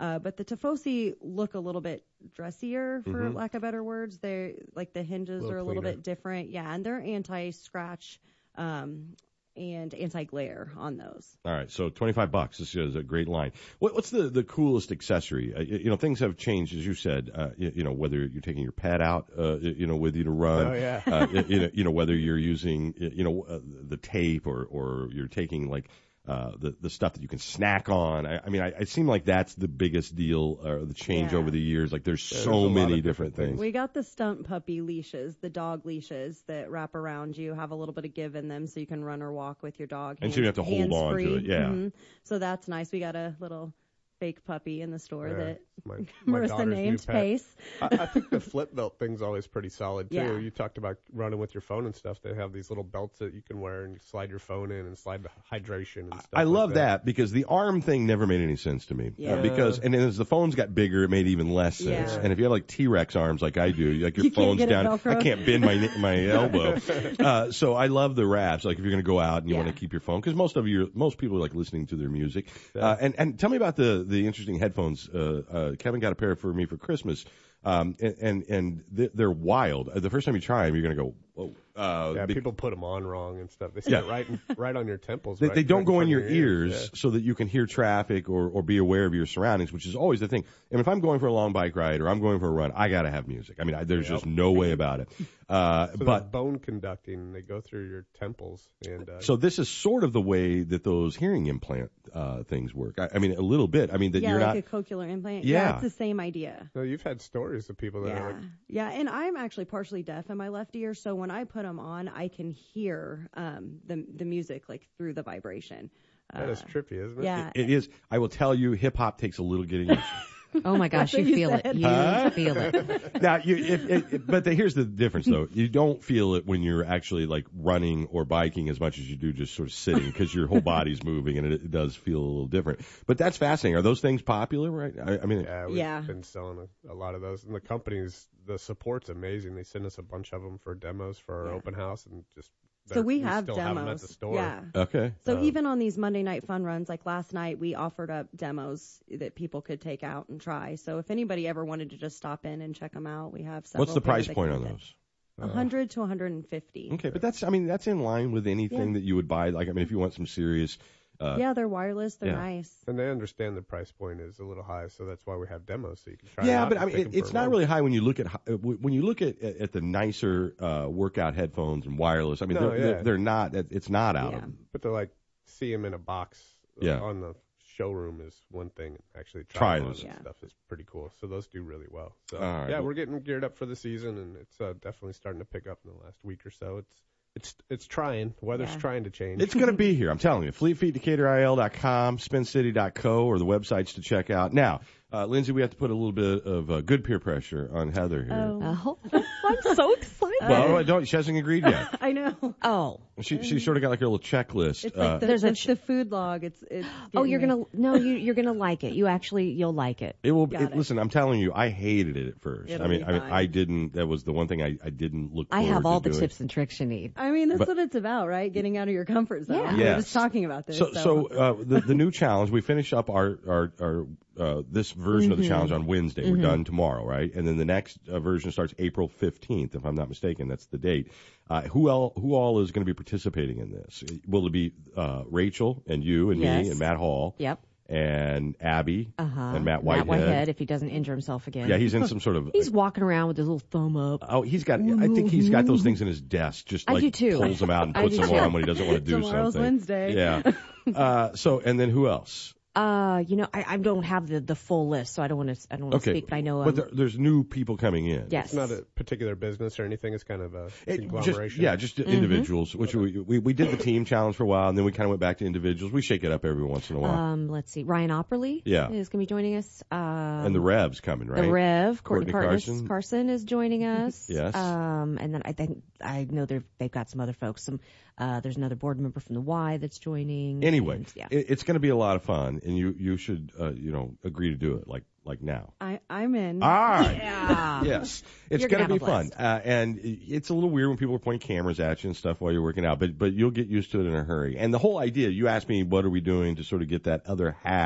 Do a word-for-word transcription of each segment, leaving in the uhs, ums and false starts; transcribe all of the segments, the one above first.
Uh, but the Tifosi look a little bit dressier, for Mm-hmm. lack of better words. They're like the hinges Little are a little cleaner. bit different. Yeah, and they're anti-scratch um, and anti-glare on those. All right, so twenty-five bucks. This is a great line. What, what's the, the coolest accessory? Uh, you, you know, things have changed, as you said. Uh, you, you know, whether you're taking your pet out, uh, you know, with you to run. Oh, yeah. uh, you, know, you know, whether you're using, you know, uh, the tape or, or you're taking like uh, the the stuff that you can snack on. I, I mean, I, it seemed like that's the biggest deal, or the change Yeah. over the years. Like, there's Yeah, so there's a lot many of different different things. things. We got the stunt puppy leashes, the dog leashes that wrap around you, have a little bit of give in them so you can run or walk with your dog. And so you have to hold on to hands-free. it, yeah. Mhm. So that's nice. We got a little fake puppy in the store Yeah, that my, my Marissa daughter's new named pet. Pace. I, I think the flip belt thing's always pretty solid too. Yeah. You talked about running with your phone and stuff. They have these little belts that you can wear and you slide your phone in and slide the hydration and stuff. I like love that. that because the arm thing never made any sense to me. Yeah. Uh, because and as the phones got bigger, it made even less sense. Yeah. And if you have like T-Rex arms like I do, like your You can't phone's get it down, Velcro. I can't bend my my elbow. Uh, so I love the wraps. Like if you're going to go out and you Yeah. want to keep your phone, because most of you, most people are like listening to their music. Uh, and and tell me about the the interesting headphones. Uh, uh, Kevin got a pair for me for Christmas. Um, and and, and they're wild. The first time you try them, you're going to go, whoa. Uh, Yeah, be- people put them on wrong and stuff. They sit Yeah. right in, right on your temples. They, right, they don't right go in front your of ears Yeah. so that you can hear traffic or, or be aware of your surroundings, which is always the thing. And if I'm going for a long bike ride or I'm going for a run, I got to have music. I mean, I, there's Yep. just no way about it. Uh, So but there's bone conducting. They go through your temples. And uh, so this is sort of the way that those hearing implant uh, things work. I, I mean, a little bit. I mean, that yeah, you're like not. a cochlear implant. Yeah. It's the same idea. no, you've had stories of people that Yeah, are like, yeah, and I'm actually partially deaf in my left ear, so when I put them on, I can hear um, the the music like through the vibration. that is Uh, trippy, isn't it? Yeah, It is. I will tell you, hip hop takes a little getting used to. Oh my gosh, That's what you you feel said. it. You Huh? feel it. Now, you, it, it, it, but the, here's the difference, though. You don't feel it when you're actually like running or biking as much as you do just sort of sitting, because your whole body's moving, and it, it does feel a little different. But that's fascinating. Are those things popular? Right? I, I mean, Yeah, we've Yeah. been selling a, a lot of those. And the companies, the support's amazing. They send us a bunch of them for demos for our Yeah. open house, and just so they're- we have still demos. have them at the store. Yeah. okay. So Um, even on these Monday night fun runs, like last night, we offered up demos that people could take out and try. So if anybody ever wanted to just stop in and check them out, we have several. What's the pairs price that point come on with it. those? Uh, one hundred to one hundred fifty. Okay, but that's, I mean, that's in line with anything Yeah. that you would buy. Like, I mean, if you want some serious, uh, Yeah, they're wireless. They're yeah. nice. And they understand the price point is a little high, so that's why we have demos, so you can try. yeah, it out but I and mean, take it, 'em it's for a not run. really high when you look at, hi- uh, when you look at, at the nicer, uh, workout headphones and wireless. I mean, No, they're, yeah. they're, they're not, it's not out Yeah. of them. But to like see them in a box uh, Yeah. on the showroom is one thing. Actually, Try trying them on those. and Yeah. stuff is pretty cool. So those do really well. So All right. yeah, we're getting geared up for the season, and it's uh, definitely starting to pick up in the last week or so. It's it's it's trying. Weather's Yeah. trying to change. It's going to be here. I'm telling you. Fleet Feet Decatur I L dot com, spin city dot co, or the websites to check out. Now, uh, Lindsay, we have to put a little bit of uh, good peer pressure on Heather here. Oh, Oh, I'm so excited. Well, I don't, she hasn't agreed yet. I know. Oh. She she sort of got like a little checklist. It's uh, like the, There's a it's ch- the food log. It's it's. Oh, getting you're me. gonna no, you you're gonna like it. You actually you'll like it. It will. Got It, it. listen, I'm telling you, I hated it at first. It'll I mean, be I mean, fine. I didn't. That was the one thing I, I didn't look. I forward have all to the doing. tips and tricks you need. I mean, that's But- what it's about, right? Getting out of your comfort zone. Yeah. We were Yes. just talking about this. So, so uh, the the new challenge. We finish up our our, our uh, this version Mm-hmm. of the challenge on Wednesday. We're done tomorrow, right? And then the next uh, version starts April fifteenth, if I'm not mistaken. That's the date. Uh, who all who all is going to be participating in this? Will it be uh, Rachel and you and Yes. me and Matt Hall Yep. and Abby Uh huh. and Matt Whitehead? Matt Whitehead, if he doesn't injure himself again. Yeah, he's in some sort of. He's walking around with his little thumb up. Oh, he's got. I think he's got those things in his desk. Just I like do too. pulls them out and I puts do them too. on when he doesn't want to do Tomorrow's something. Wednesday. Yeah. Uh, so and then who else? Uh, you know, I, I don't have the, the full list, so I don't want to I don't want to Okay, speak, but I know. But Um, there, there's new people coming in. yes. It's not a particular business or anything. It's kind of a It, just, conglomeration. yeah, just individuals. Which we, we we did the team challenge for a while, and then we kind of went back to individuals. We shake it up every once in a while. Um, let's see. Ryan Opperly Yeah. is going to be joining us. Um, and the Rev's coming, right? The Rev, Courtney Courtney, Carson. Carson. Carson is joining us. Yes. Um, and then I think I know they're, they've got some other folks. Some uh, there's another board member from the Y that's joining. Anyway, and, yeah. it, it's going to be a lot of fun, and you you should uh, you know agree to do it like like now. I I'm in. All right. Yeah. Yes, it's You're going gonna to be have a fun, uh, and it's a little weird when people are pointing cameras at you and stuff while you're working out, but but you'll get used to it in a hurry. And the whole idea, you asked me, what are we doing to sort of get that other half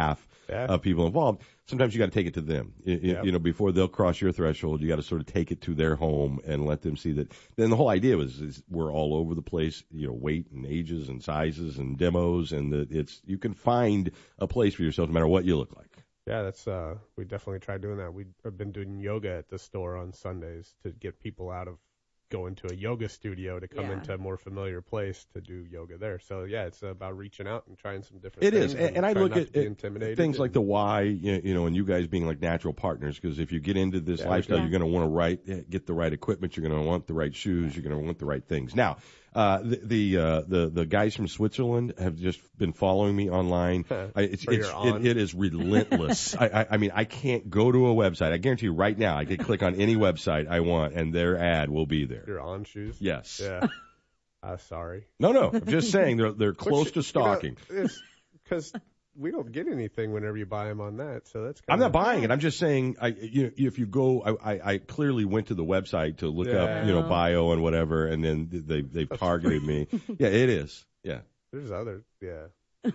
yeah. of people involved. Sometimes you got to take it to them. You, Yep. you know, before they'll cross your threshold, you got to sort of take it to their home and let them see that. Then the whole idea was is we're all over the place, you know, weight and ages and sizes and demos, and that it's you can find a place for yourself no matter what you look like. Yeah, that's uh, we definitely tried doing that. We have been doing yoga at the store on Sundays to get people out of going to a yoga studio to come Yeah. into a more familiar place to do yoga there. So yeah, it's about reaching out and trying some different It things. is, and, and I try look not at to be it- intimidated things and- like the why, you you know, and you guys being like natural partners, because if you get into this Yeah, lifestyle, yeah. you're going to want to right, get the right equipment, you're going to want the right shoes, you're going to want the right things. Now, uh, the the, uh, the the guys from Switzerland have just been following me online. I, it's, For it's your on. it, it is relentless. I, I I mean, I can't go to a website. I guarantee you right now, I could click on any website I want, and their ad will be there. your on shoes. Yes. Yeah. Uh, sorry. No, no. I'm just saying they're they're close to stalking. Because we don't get anything whenever you buy them on that, so that's. I'm kinda- not buying it. I'm just saying, I you know, if you go, I, I, I clearly went to the website to look up, you know, Yeah. bio and whatever, and then they they've targeted me. Yeah, it is. Yeah, There's other. Yeah.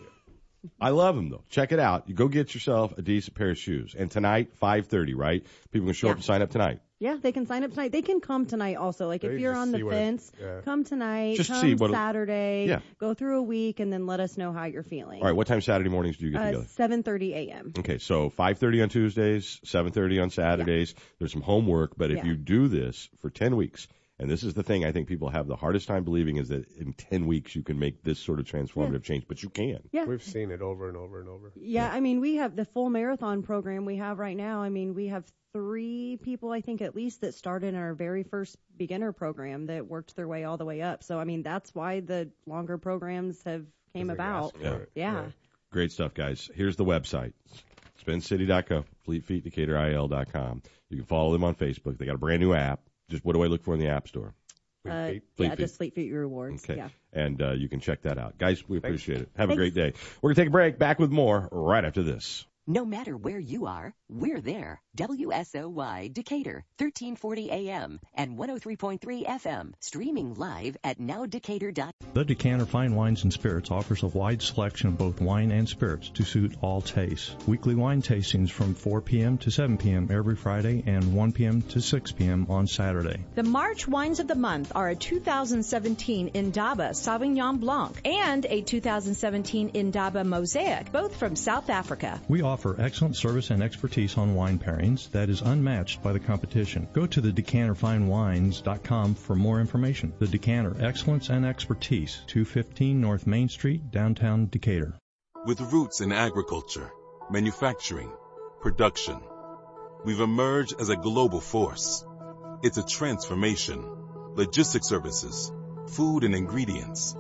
I love them though. Check it out. You go get yourself a decent pair of shoes. And tonight, five thirty, right? People can show Yeah. up and sign up tonight. Yeah, they can sign up tonight. They can come tonight also. Like if They you're just on the see what it- fence, yeah. come tonight, Just come see what it- Saturday, Yeah. go through a week, and then let us know how you're feeling. All right. What time Saturday mornings do you get Uh, together? seven thirty a.m. Okay, so five thirty on Tuesdays, seven thirty on Saturdays. There's some homework, but if Yeah. you do this for ten weeks, and this is the thing I think people have the hardest time believing is that in ten weeks you can make this sort of transformative change, but you can. Yeah. We've seen it over and over and over. Yeah, I mean, we have the full marathon program we have right now. I mean, we have three people, I think, at least, that started in our very first beginner program that worked their way all the way up. So, I mean, that's why the longer programs have came 'Cause they about. ask for Yeah. it. Yeah. Great stuff, guys. Here's the website, spin city dot co, fleet feet decatur I L dot com. You can follow them on Facebook. They got a brand new app. Just what do I look for in the App Store? Fleet Uh, Feet. Fleet yeah, Feet. just Fleet Feet Rewards. Okay. Yeah. And uh, you can check that out. Guys, we appreciate it. Have a Thanks. great day. We're going to take a break. Back with more right after this. No matter where you are, we're there. W S O Y Decatur, thirteen forty A M and one oh three point three F M. Streaming live at now decatur dot com. The Decanter Fine Wines and Spirits offers a wide selection of both wine and spirits to suit all tastes. Weekly wine tastings from four p.m. to seven p.m. every Friday and one p.m. to six p.m. on Saturday. The March wines of the month are a two thousand seventeen Indaba Sauvignon Blanc and a two thousand seventeen Indaba Mosaic, both from South Africa. We offer excellent service and expertise on wine pairings that is unmatched by the competition. Go to the decanter fine wines dot com for more information. The Decanter, excellence and expertise, two fifteen North Main Street, downtown Decatur. With roots in agriculture, manufacturing, production, we've emerged as a global force. It's a transformation. Logistics services, food and ingredients,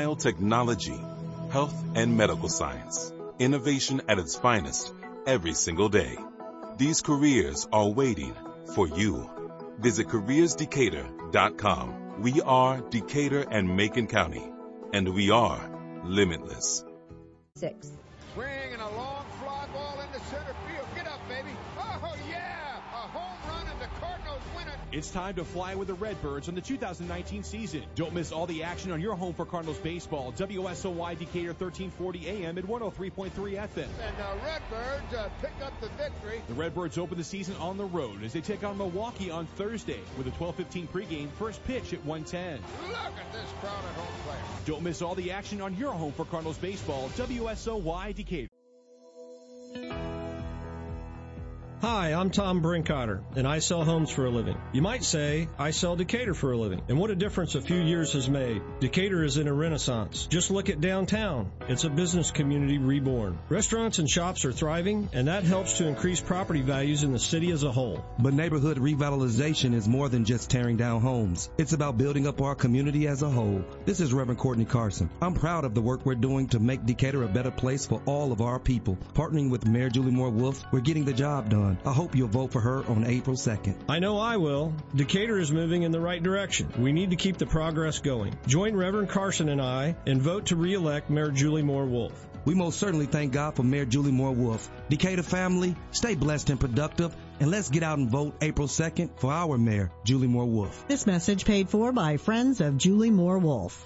biotechnology, health and medical science. Innovation at its finest every single day. These careers are waiting for you. Visit careers decatur dot com. We are Decatur and Macon County, and we are limitless. Six. Swing and a long fly ball into center field. Get up, baby. Oh, yeah. A home run and the Cardinals win it. It's time to fly with the Redbirds on the two thousand nineteen season. Don't miss all the action on your home for Cardinals baseball. W S O Y Decatur, thirteen forty A M and one oh three point three F M. And the Redbirds uh, pick up the victory. The Redbirds open the season on the road as they take on Milwaukee on Thursday with a twelve fifteen pregame, first pitch at one ten. Look at this crowd at home plate. Don't miss all the action on your home for Cardinals baseball. W S O Y Decatur. Hi, I'm Tom Brinkotter, and I sell homes for a living. You might say, I sell Decatur for a living. And what a difference a few years has made. Decatur is in a renaissance. Just look at downtown. It's a business community reborn. Restaurants and shops are thriving, and that helps to increase property values in the city as a whole. But neighborhood revitalization is more than just tearing down homes. It's about building up our community as a whole. This is Reverend Courtney Carson. I'm proud of the work we're doing to make Decatur a better place for all of our people. Partnering with Mayor Julie Moore Wolf, we're getting the job done. I hope you'll vote for her on April second. I know I will. Decatur is moving in the right direction. We need to keep the progress going. Join Reverend Carson and I and vote to re-elect Mayor Julie Moore Wolf. We most certainly thank God for Mayor Julie Moore Wolf. Decatur family, stay blessed and productive, and let's get out and vote April second for our Mayor, Julie Moore Wolf. This message paid for by Friends of Julie Moore Wolf.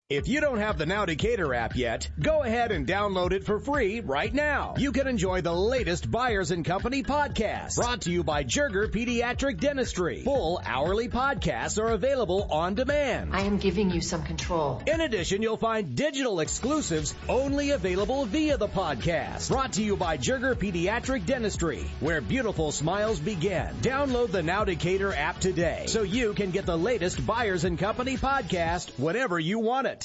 If you don't have the Now Decatur app yet, go ahead and download it for free right now. You can enjoy the latest Byers and Company podcast, brought to you by Jerger Pediatric Dentistry. Full hourly podcasts are available on demand. I am giving you some control. In addition, you'll find digital exclusives only available via the podcast. Brought to you by Jerger Pediatric Dentistry, where beautiful smiles begin. Download the Now Decatur app today so you can get the latest Byers and Company podcast whenever you want it.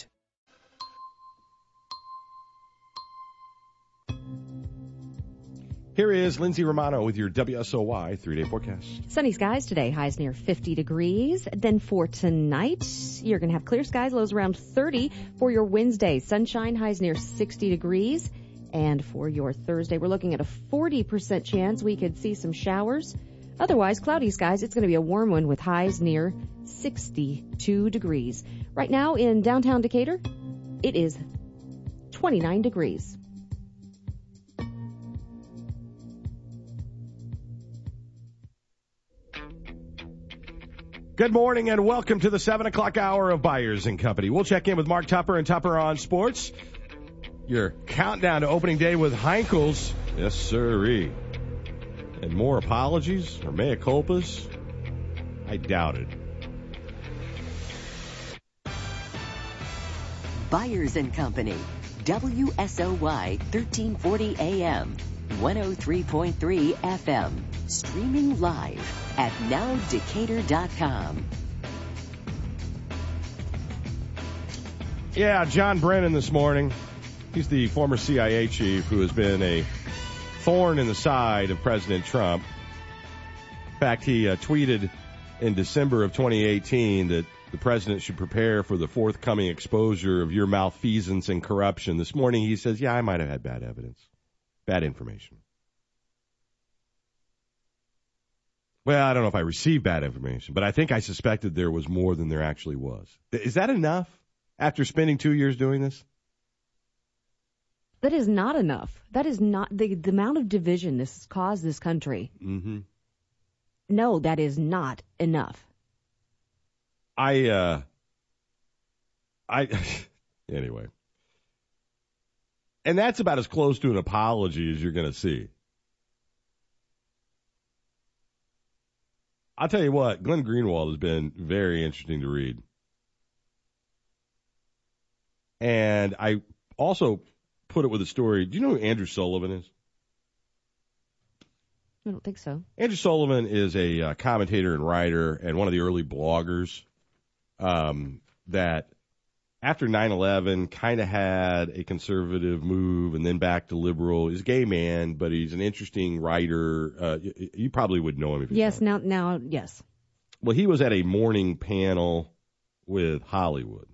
Here is Lindsay Romano with your W S O Y three-day forecast. Sunny skies today, highs near fifty degrees. Then for tonight, you're going to have clear skies, lows around thirty. For your Wednesday, sunshine, highs near sixty degrees. And for your Thursday, we're looking at a forty percent chance we could see some showers. Otherwise, cloudy skies. It's going to be a warm one with highs near sixty-two degrees. Right now in downtown Decatur, it is twenty-nine degrees. Good morning and welcome to the seven o'clock hour of Byers and Company. We'll check in with Mark Tupper and Tupper on Sports. Your countdown to opening day with Heinkel's. Yes, sirree. And more apologies or mea culpas? I doubt it. Byers and Company, W S O Y thirteen forty A M, one oh three point three F M, streaming live at now decatur dot com. Yeah, John Brennan this morning. He's the former C I A chief who has been a thorn in the side of President Trump. In fact, he uh, tweeted in December of twenty eighteen that the president should prepare for the forthcoming exposure of your malfeasance and corruption. This morning he says, yeah, I might have had bad evidence, bad information. Well, I don't know if I received bad information, but I think I suspected there was more than there actually was. Is that enough after spending two years doing this? That is not enough. That is not the, the amount of division this has caused this country. Mm-hmm. No, that is not enough. I, uh, I, anyway. And that's about as close to an apology as you're going to see. I'll tell you what, Glenn Greenwald has been very interesting to read. And I also put it with a story. Do you know who Andrew Sullivan is? I don't think so. Andrew Sullivan is a uh, commentator and writer and one of the early bloggers um, that after nine eleven kind of had a conservative move and then back to liberal. He's a gay man, but he's an interesting writer. Uh, you, you probably would know him if you Yes, now, now, yes. Well, he was at a morning panel with Hollywood.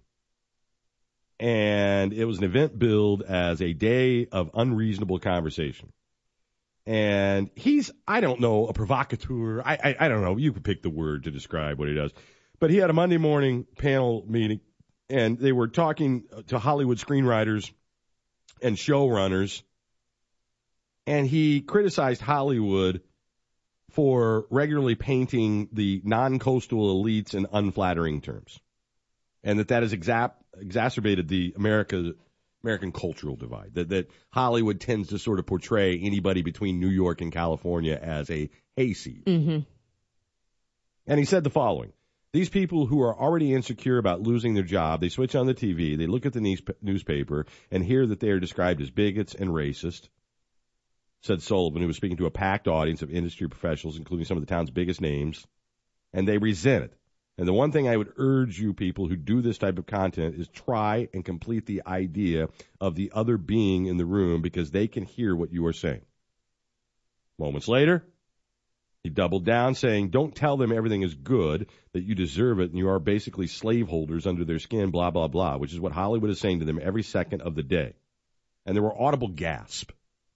And it was an event billed as a day of unreasonable conversation. And he's, I don't know, a provocateur. I, I, I don't know. You could pick the word to describe what he does. But he had a Monday morning panel meeting, and they were talking to Hollywood screenwriters and showrunners. And he criticized Hollywood for regularly painting the non-coastal elites in unflattering terms. And that that has exa- exacerbated the America, American cultural divide. That, that Hollywood tends to sort of portray anybody between New York and California as a hayseed. Mm-hmm. And he said the following. These people who are already insecure about losing their job, they switch on the T V, they look at the news- newspaper, and hear that they are described as bigots and racist, said Sullivan, who was speaking to a packed audience of industry professionals, including some of the town's biggest names, and they resent it. And the one thing I would urge you people who do this type of content is try and complete the idea of the other being in the room because they can hear what you are saying. Moments later, he doubled down, saying, don't tell them everything is good, that you deserve it, and you are basically slaveholders under their skin, blah, blah, blah, which is what Hollywood is saying to them every second of the day. And there were audible gasps.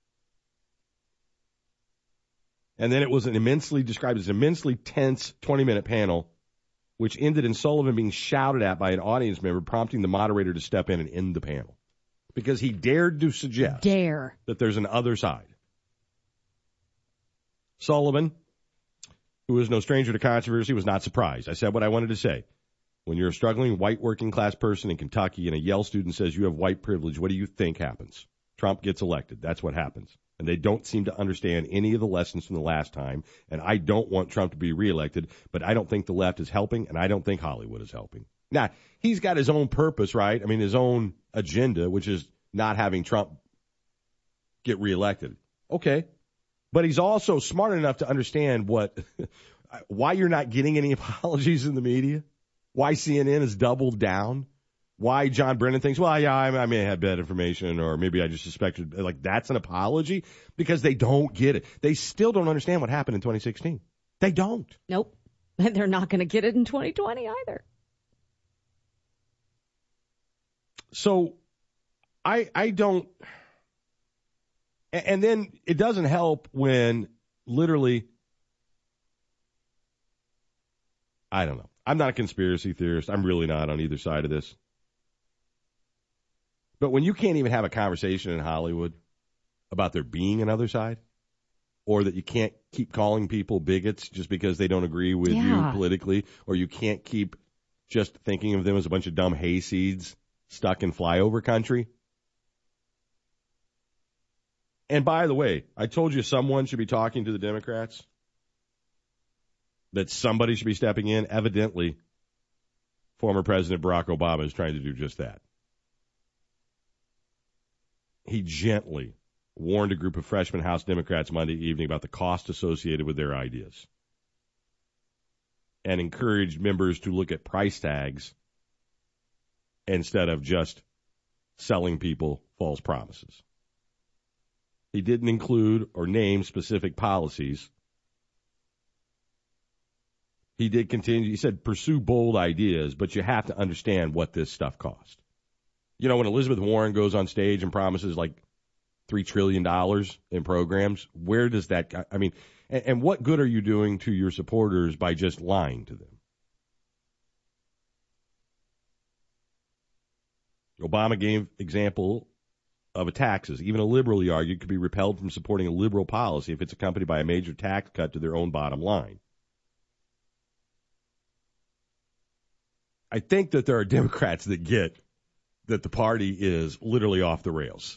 And then it was an immensely described as an immensely tense twenty-minute panel, which ended in Sullivan being shouted at by an audience member, prompting the moderator to step in and end the panel. Because he dared to suggest Dare. that there's an other side. Sullivan, who is no stranger to controversy, was not surprised. I said what I wanted to say. When you're a struggling white working class person in Kentucky and a Yale student says you have white privilege, what do you think happens? Trump gets elected. That's what happens. And they don't seem to understand any of the lessons from the last time. And I don't want Trump to be reelected, but I don't think the left is helping, and I don't think Hollywood is helping. Now, he's got his own purpose, right? I mean, his own agenda, which is not having Trump get reelected. Okay. But he's also smart enough to understand what, why you're not getting any apologies in the media, why C N N has doubled down, why John Brennan thinks, well, yeah, I, I may have bad information, or maybe I just suspected, like, that's an apology, because they don't get it. They still don't understand what happened in twenty sixteen. They don't. Nope. They're not going to get it in twenty twenty either. So I I don't, and then it doesn't help when literally, I don't know. I'm not a conspiracy theorist. I'm really not on either side of this. But when you can't even have a conversation in Hollywood about there being another side, or that you can't keep calling people bigots just because they don't agree with Yeah. you politically, or you can't keep just thinking of them as a bunch of dumb hayseeds stuck in flyover country. And by the way, I told you someone should be talking to the Democrats, that somebody should be stepping in. Evidently, former President Barack Obama is trying to do just that. He gently warned a group of freshman House Democrats Monday evening about the cost associated with their ideas, and encouraged members to look at price tags instead of just selling people false promises. He didn't include or name specific policies. He did continue, he said, pursue bold ideas, but you have to understand what this stuff cost. You know, when Elizabeth Warren goes on stage and promises like three trillion dollars in programs, where does that, I mean, and, and what good are you doing to your supporters by just lying to them? Obama gave example of a taxes. Even a liberal, he argued, could be repelled from supporting a liberal policy if it's accompanied by a major tax cut to their own bottom line. I think that there are Democrats that get that the party is literally off the rails.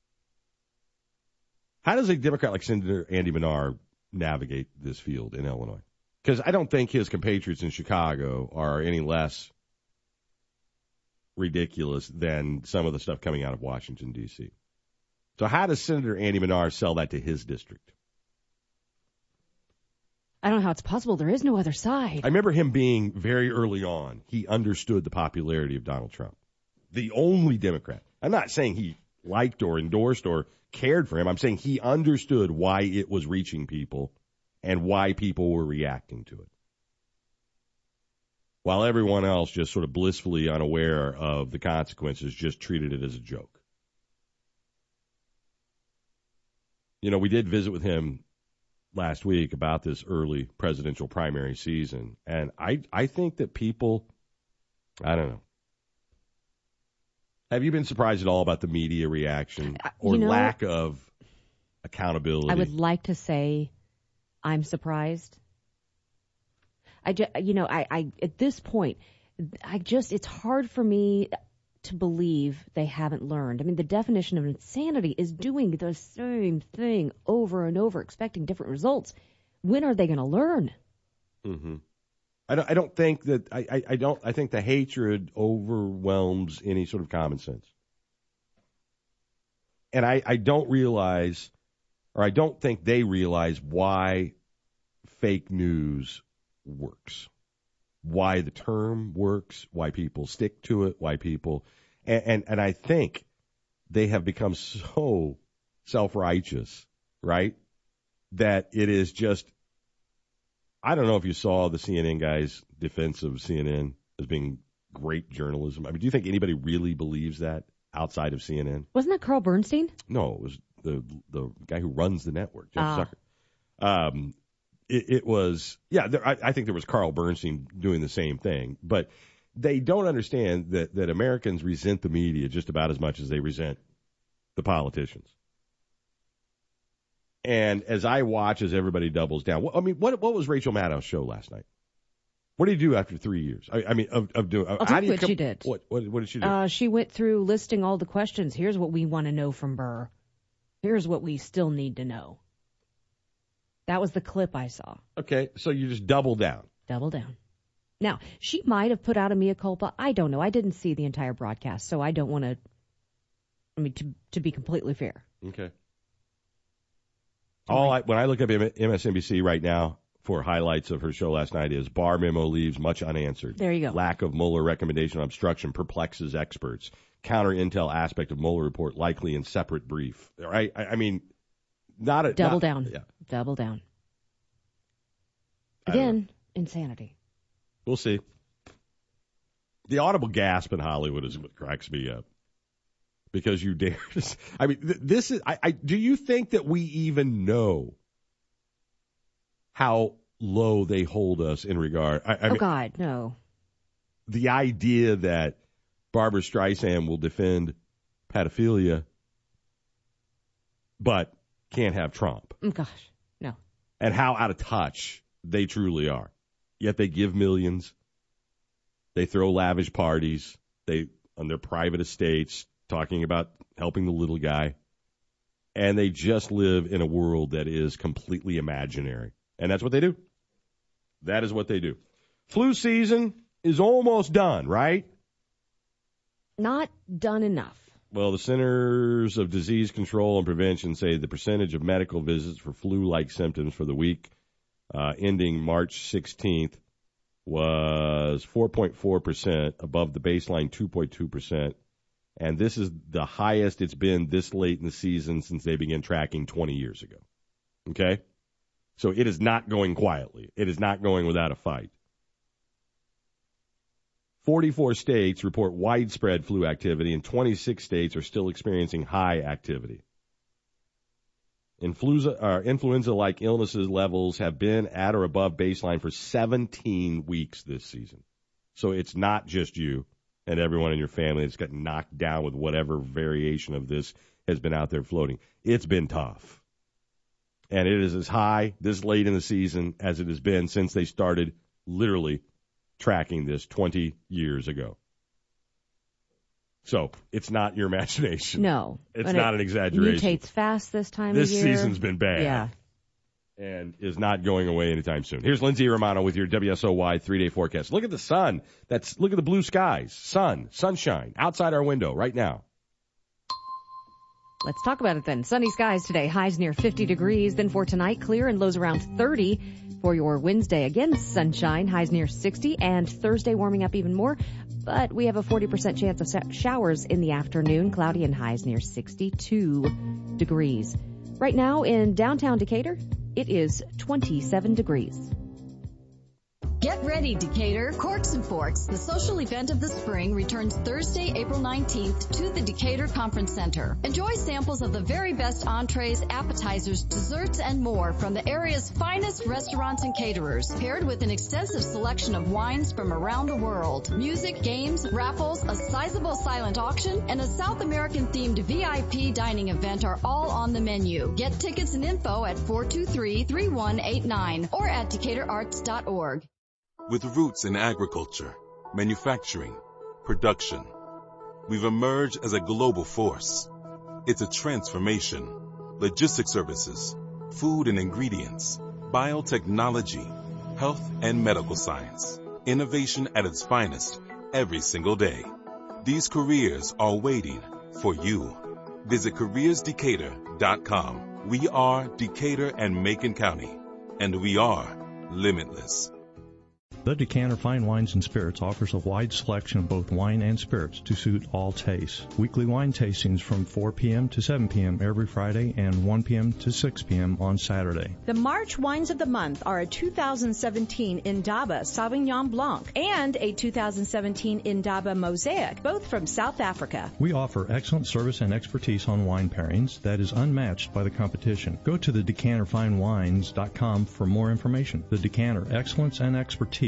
How does a Democrat like Senator Andy Menard navigate this field in Illinois? Because I don't think his compatriots in Chicago are any less ridiculous than some of the stuff coming out of Washington, D C. So how does Senator Andy Menard sell that to his district? I don't know how it's possible. There is no other side. I remember him being very early on. He understood the popularity of Donald Trump. The only Democrat. I'm not saying he liked or endorsed or cared for him. I'm saying he understood why it was reaching people and why people were reacting to it, while everyone else, just sort of blissfully unaware of the consequences, just treated it as a joke. You know, we did visit with him last week about this early presidential primary season, and I I think that people, I don't know. Have you been surprised at all about the media reaction or you know, lack of accountability? I would like to say I'm surprised. I just, you know, I, I at this point, I just, it's hard for me to believe they haven't learned. I mean, the definition of insanity is doing the same thing over and over, expecting different results. When are they going to learn? Mm-hmm. I don't, I don't think that, I, I, I don't, I think the hatred overwhelms any sort of common sense. And I, I don't realize, or I don't think they realize why fake news works, why the term works, why people stick to it, why people, and, and, and I think they have become so self-righteous, right, that it is just, I don't know if you saw the C N N guy's defense of C N N as being great journalism. I mean, do you think anybody really believes that outside of C N N? Wasn't that Carl Bernstein? No, it was the the guy who runs the network, Jeff Ah. Zucker. Um, it, it was, yeah, there, I, I think there was Carl Bernstein doing the same thing, but they don't understand that, that Americans resent the media just about as much as they resent the politicians. And as I watch as everybody doubles down, I mean, what what was Rachel Maddow's show last night? What did you do after three years? I, I mean, of, of doing. I'll how tell do you you what come, she did. What, what what did she do? Uh, she went through listing all the questions. Here's what we want to know from Burr. Here's what we still need to know. That was the clip I saw. Okay, so you just double down. Double down. Now, she might have put out a mea culpa. I don't know. I didn't see the entire broadcast, so I don't want to, I mean, to to be completely fair. Okay. All I, when I look up M S N B C right now for highlights of her show last night is Barr memo leaves much unanswered. There you go. Lack of Mueller recommendation on obstruction perplexes experts. Counter intel aspect of Mueller report likely in separate brief. Right? I, I mean, not a double not, down. Yeah. Double down. Again, insanity. We'll see. The audible gasp in Hollywood is what cracks me up. Because you dare. I mean, th- this is. I, I. Do you think that we even know how low they hold us in regard? I, I oh mean, God, no. The idea that Barbara Streisand will defend pedophilia, but can't have Trump. Oh gosh, no. And how out of touch they truly are. Yet they give millions. They throw lavish parties. They on their private estates. Talking about helping the little guy. And they just live in a world that is completely imaginary. And that's what they do. That is what they do. Flu season is almost done, right? Not done enough. Well, the Centers of Disease Control and Prevention say the percentage of medical visits for flu-like symptoms for the week uh, ending March sixteenth was four point four percent, above the baseline two point two percent. And this is the highest it's been this late in the season since they began tracking twenty years ago. Okay? So it is not going quietly. It is not going without a fight. forty-four states report widespread flu activity, and twenty-six states are still experiencing high activity. Influenza, uh, influenza-like illnesses levels have been at or above baseline for seventeen weeks this season. So it's not just you and everyone in your family that's got knocked down with whatever variation of this has been out there floating. It's been tough. And it is as high this late in the season as it has been since they started literally tracking this twenty years ago. So it's not your imagination. No. It's not it an exaggeration. Mutates fast this time This of year. This season's been bad. Yeah. And is not going away anytime soon. Here's Lindsay Romano with your W S O Y three-day forecast. Look at the sun. That's look at the blue skies. Sun, sunshine, outside our window right now. Let's talk about it then. Sunny skies today. Highs near fifty degrees. Then for tonight, clear and lows around thirty. For your Wednesday, again, sunshine. Highs near sixty. And Thursday warming up even more. But we have a forty percent chance of showers in the afternoon. Cloudy and highs near sixty-two degrees. Right now in downtown Decatur, it is twenty-seven degrees. Get ready, Decatur. Corks and Forks, the social event of the spring, returns Thursday, April nineteenth to the Decatur Conference Center. Enjoy samples of the very best entrees, appetizers, desserts, and more from the area's finest restaurants and caterers, paired with an extensive selection of wines from around the world. Music, games, raffles, a sizable silent auction, and a South American-themed V I P dining event are all on the menu. Get tickets and info at four two three, three one eight nine or at decatur arts dot org. With roots in agriculture, manufacturing, production, we've emerged as a global force. It's a transformation. Logistics services, food and ingredients, biotechnology, health and medical science. Innovation at its finest every single day. These careers are waiting for you. Visit careers decatur dot com. We are Decatur and Macon County, and we are limitless. The Decanter Fine Wines and Spirits offers a wide selection of both wine and spirits to suit all tastes. Weekly wine tastings from four p.m. to seven p.m. every Friday and one p.m. to six p.m. on Saturday. The March wines of the month are a two thousand seventeen Indaba Sauvignon Blanc and a two thousand seventeen Indaba Mosaic, both from South Africa. We offer excellent service and expertise on wine pairings that is unmatched by the competition. Go to the decanter fine wines dot com for more information. The Decanter, excellence and expertise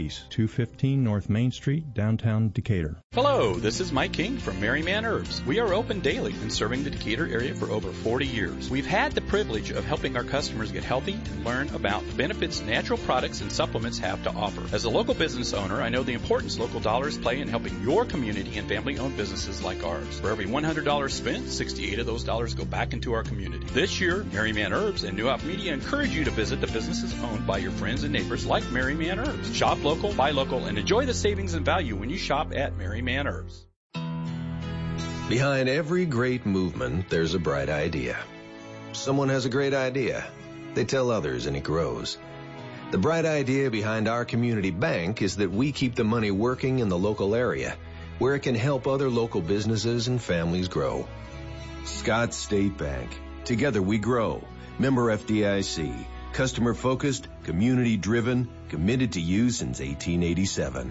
Expertise, two fifteen North Main Street, downtown Decatur. Hello, this is Mike King from Merryman Herbs. We are open daily and serving the Decatur area for over forty years. We've had the privilege of helping our customers get healthy and learn about the benefits natural products and supplements have to offer. As a local business owner, I know the importance local dollars play in helping your community and family-owned businesses like ours. For every one hundred dollars spent, sixty-eight of those dollars go back into our community. This year, Merryman Herbs and New Op Media encourage you to visit the businesses owned by your friends and neighbors like Merryman Herbs. Shop local, buy local, and enjoy the savings and value when you shop at Merryman Herbs. Behind every great movement, there's a bright idea. Someone has a great idea. They tell others and it grows. The bright idea behind our community bank is that we keep the money working in the local area, where it can help other local businesses and families grow. Scott State Bank. Together we grow. Member F D I C. Customer focused, community driven, committed to you since eighteen eighty-seven.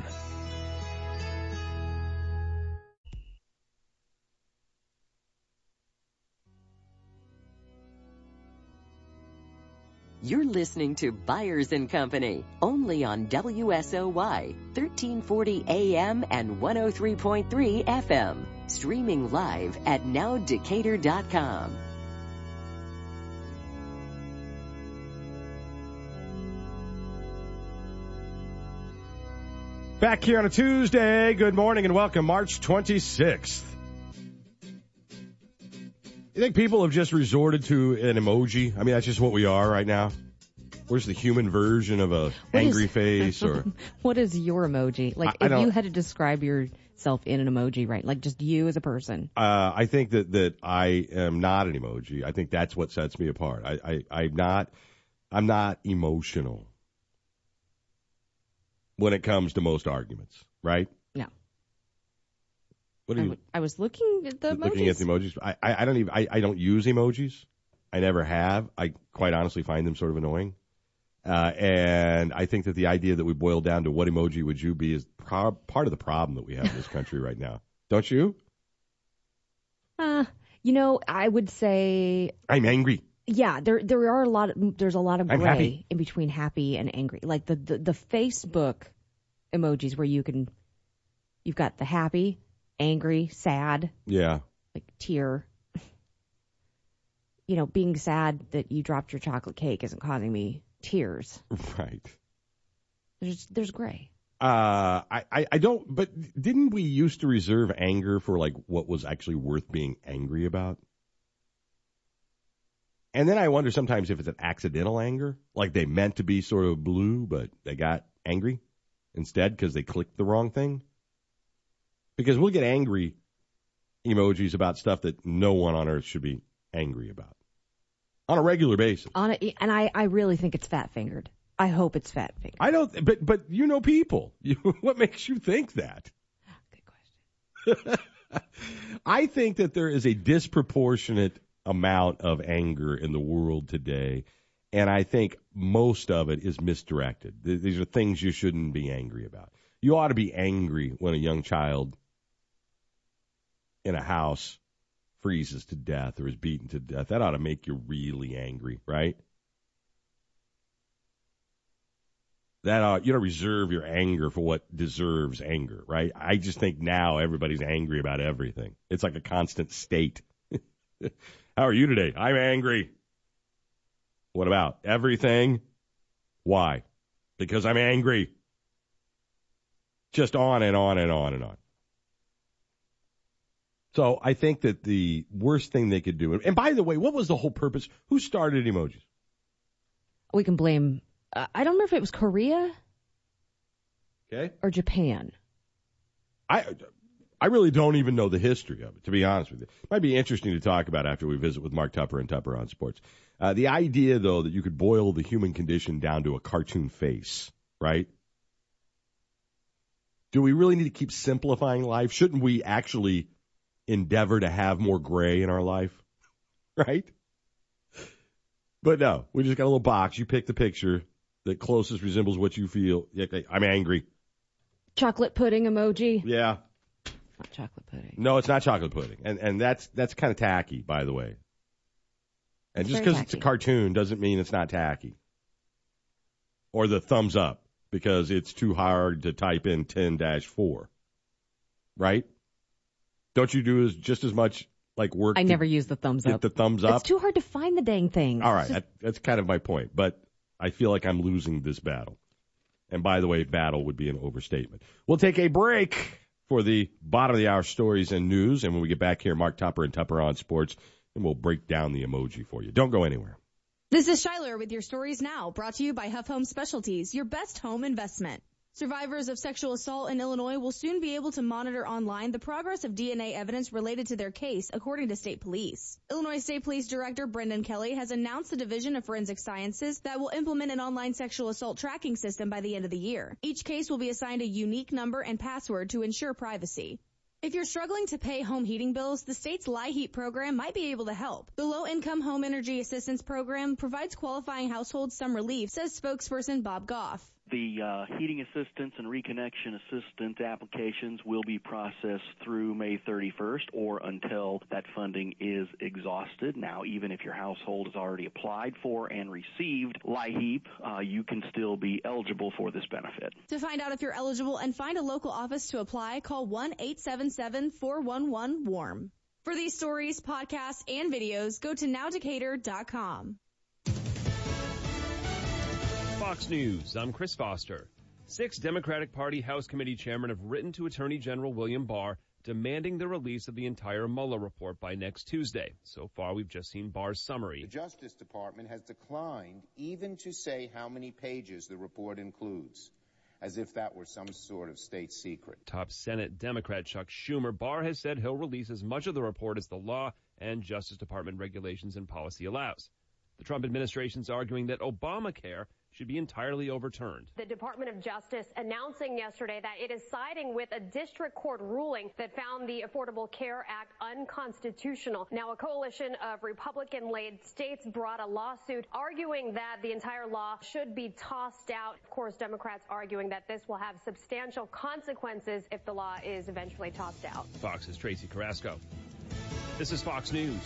You're listening to Byers and Company, only on W S O Y, thirteen forty A M and one oh three point three F M. Streaming live at now decatur dot com. Back here on a Tuesday. Good morning and welcome, March twenty-sixth. You think people have just resorted to an emoji? I mean, that's just what we are right now. Where's the human version of a What angry is- face? Or What is your emoji? Like, I- I if don't- you had to describe yourself in an emoji, right? Like, just you as a person. uh, I think that, that I am not an emoji. I think that's what sets me apart. I, I, I'm not. I'm not emotional when it comes to most arguments, right? No. What do I you? w- I was looking at the emojis. Looking at the emojis, I, I, I don't even. I, I don't use emojis. I never have. I quite honestly find them sort of annoying. Uh, and I think that the idea that we boil down to what emoji would you be is pro- part of the problem that we have in this country right now. Don't you? Uh, you know, I would say, I'm angry. yeah, there there are a lot of, there's a lot of I'm gray happy. in between happy and angry. Like the, the, the Facebook emojis where you can, you've got the happy, angry, sad, Yeah. like tear. You know, being sad that you dropped your chocolate cake isn't causing me tears. Right. There's there's gray. Uh, I, I, I don't, but didn't we used to reserve anger for like what was actually worth being angry about? And then I wonder sometimes if it's an accidental anger, like they meant to be sort of blue, but they got angry instead because they clicked the wrong thing. Because we'll get angry emojis about stuff that no one on earth should be angry about on a regular basis. On a, and I, I really think it's fat fingered. I hope it's fat fingered. I don't, but but you know people. You, what makes you think that? Good question. I think that there is a disproportionate amount of anger in the world today, and I think most of it is misdirected. Th- These are things you shouldn't be angry about. You ought to be angry when a young child in a house freezes to death or is beaten to death. That ought to make you really angry, right? That ought, you don't reserve your anger for what deserves anger, right? I just think now everybody's angry about everything. It's like a constant state. How are you today? I'm angry. What about everything? Why? Because I'm angry. Just on and on and on and on. So I think that the worst thing they could do, and by the way, what was the whole purpose? Who started emojis? We can blame, uh, I don't remember if it was Korea Okay. or Japan. I I really don't even know the history of it, to be honest with you. It might be interesting to talk about after we visit with Mark Tupper and Tupper on Sports. Uh, the idea, though, that you could boil the human condition down to a cartoon face, right? Do we really need to keep simplifying life? Shouldn't we actually endeavor to have more gray in our life, right? But no, we just got a little box. You pick the picture that closest resembles what you feel. I'm angry. Chocolate pudding emoji. Yeah. Not chocolate pudding. No, it's not chocolate pudding. And and that's that's kind of tacky, by the way. And It's just very because it's a tacky. cartoon doesn't mean it's not tacky. Or the thumbs up. because it's too hard to type in ten dash four, right? Don't you do as, just as much like work? I never use the thumbs get up. the thumbs up? It's too hard to find the dang thing. All right, Just... that, that's kind of my point, but I feel like I'm losing this battle. And by the way, battle would be an overstatement. We'll take a break for the bottom of the hour stories and news, and when we get back here, Mark Tupper and Tupper on Sports, and we'll break down the emoji for you. Don't go anywhere. This is Shyler with your Stories Now, brought to you by Huff Home Specialties, your best home investment. Survivors of sexual assault in Illinois will soon be able to monitor online the progress of D N A evidence related to their case, according to state police. Illinois State Police Director Brendan Kelly has announced the Division of Forensic Sciences that will implement an online sexual assault tracking system by the end of the year. Each case will be assigned a unique number and password to ensure privacy. If you're struggling to pay home heating bills, the state's LIHEAP program might be able to help. The Low-Income Home Energy Assistance Program provides qualifying households some relief, says spokesperson Bob Goff. The uh, heating assistance and reconnection assistance applications will be processed through May thirty-first or until that funding is exhausted. Now, even if your household has already applied for and received LIHEAP, uh, you can still be eligible for this benefit. To find out if you're eligible and find a local office to apply, call one eight seven seven, four one one, warm. For these stories, podcasts, and videos, go to now decatur dot com. Fox News, I'm Chris Foster. Six Democratic Party House Committee chairmen have written to Attorney General William Barr demanding the release of the entire Mueller report by next Tuesday. So far, we've just seen Barr's summary. The Justice Department has declined even to say how many pages the report includes, as if that were some sort of state secret. Top Senate Democrat Chuck Schumer, Barr has said he'll release as much of the report as the law and Justice Department regulations and policy allows. The Trump administration's arguing that Obamacare should be entirely overturned. The Department of Justice announcing yesterday that it is siding with a district court ruling that found the Affordable Care Act unconstitutional. Now, a coalition of Republican-led states brought a lawsuit arguing that the entire law should be tossed out. Of course, Democrats arguing that this will have substantial consequences if the law is eventually tossed out. Fox's Tracy Carrasco. This is Fox News.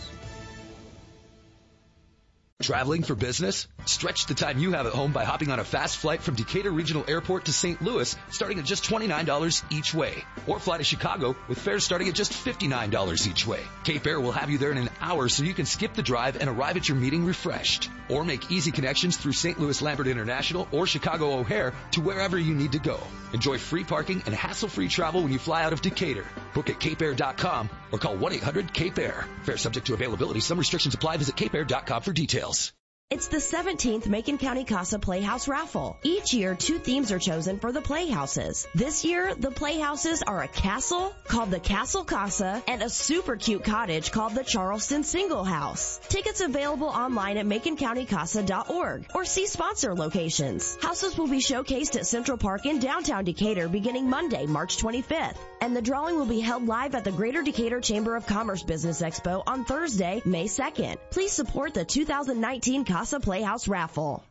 Traveling for business? Stretch the time you have at home by hopping on a fast flight from Decatur Regional Airport to Saint Louis, starting at just twenty-nine dollars each way. Or fly to Chicago with fares starting at just fifty-nine dollars each way. Cape Air will have you there in an hour so you can skip the drive and arrive at your meeting refreshed. Or make easy connections through Saint Louis Lambert International or Chicago O'Hare to wherever you need to go. Enjoy free parking and hassle-free travel when you fly out of Decatur. Book at cape air dot com or call one eight hundred cape air. Fare subject to availability. Some restrictions apply. Visit cape air dot com for details. It's the seventeenth Macon County Casa Playhouse Raffle. Each year, two themes are chosen for the playhouses. This year, the playhouses are a castle called the Castle Casa and a super cute cottage called the Charleston Single House. Tickets available online at macon county casa dot org or see sponsor locations. Houses will be showcased at Central Park in downtown Decatur beginning Monday, March twenty-fifth. And the drawing will be held live at the Greater Decatur Chamber of Commerce Business Expo on Thursday, May second. Please support the two thousand nineteen Casa Playhouse Raffle.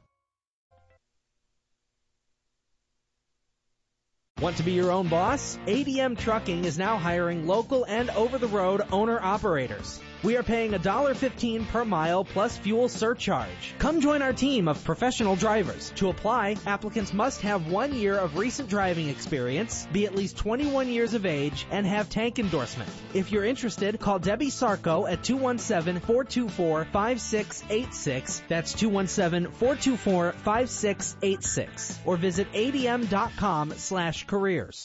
Want to be your own boss? A D M Trucking is now hiring local and over-the-road owner-operators. We are paying one dollar fifteen per mile plus fuel surcharge. Come join our team of professional drivers. To apply, applicants must have one year of recent driving experience, be at least twenty-one years of age, and have tank endorsement. If you're interested, call Debbie Sarko at two one seven, four two four, five six eight six. That's two one seven, four two four, five six eight six. Or visit A D M dot com slash careers.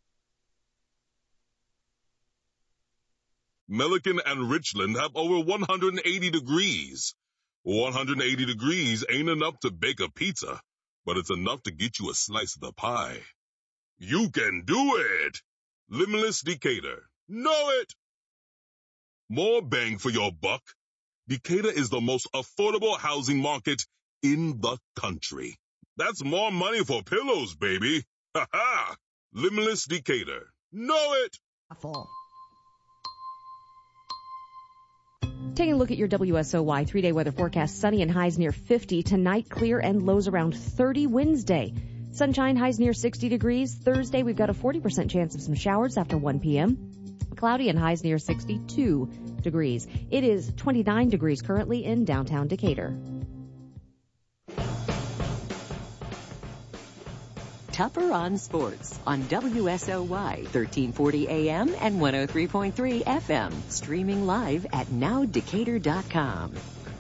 Milliken and Richland have over one hundred eighty degrees. one hundred eighty degrees ain't enough to bake a pizza, but it's enough to get you a slice of the pie. You can do it! Limitless Decatur. Know it! More bang for your buck. Decatur is the most affordable housing market in the country. That's more money for pillows, baby. Ha ha! Limitless Decatur. Know it! Taking a look at your W S O Y three-day weather forecast. Sunny and highs near fifty. Tonight, clear and lows around thirty. Wednesday, sunshine, highs near sixty degrees. Thursday, we've got a forty percent chance of some showers after one p.m. Cloudy and highs near sixty-two degrees. It is twenty-nine degrees currently in downtown Decatur. Tupper on Sports on W S O Y thirteen forty A M and one oh three point three F M. Streaming live at now decatur dot com.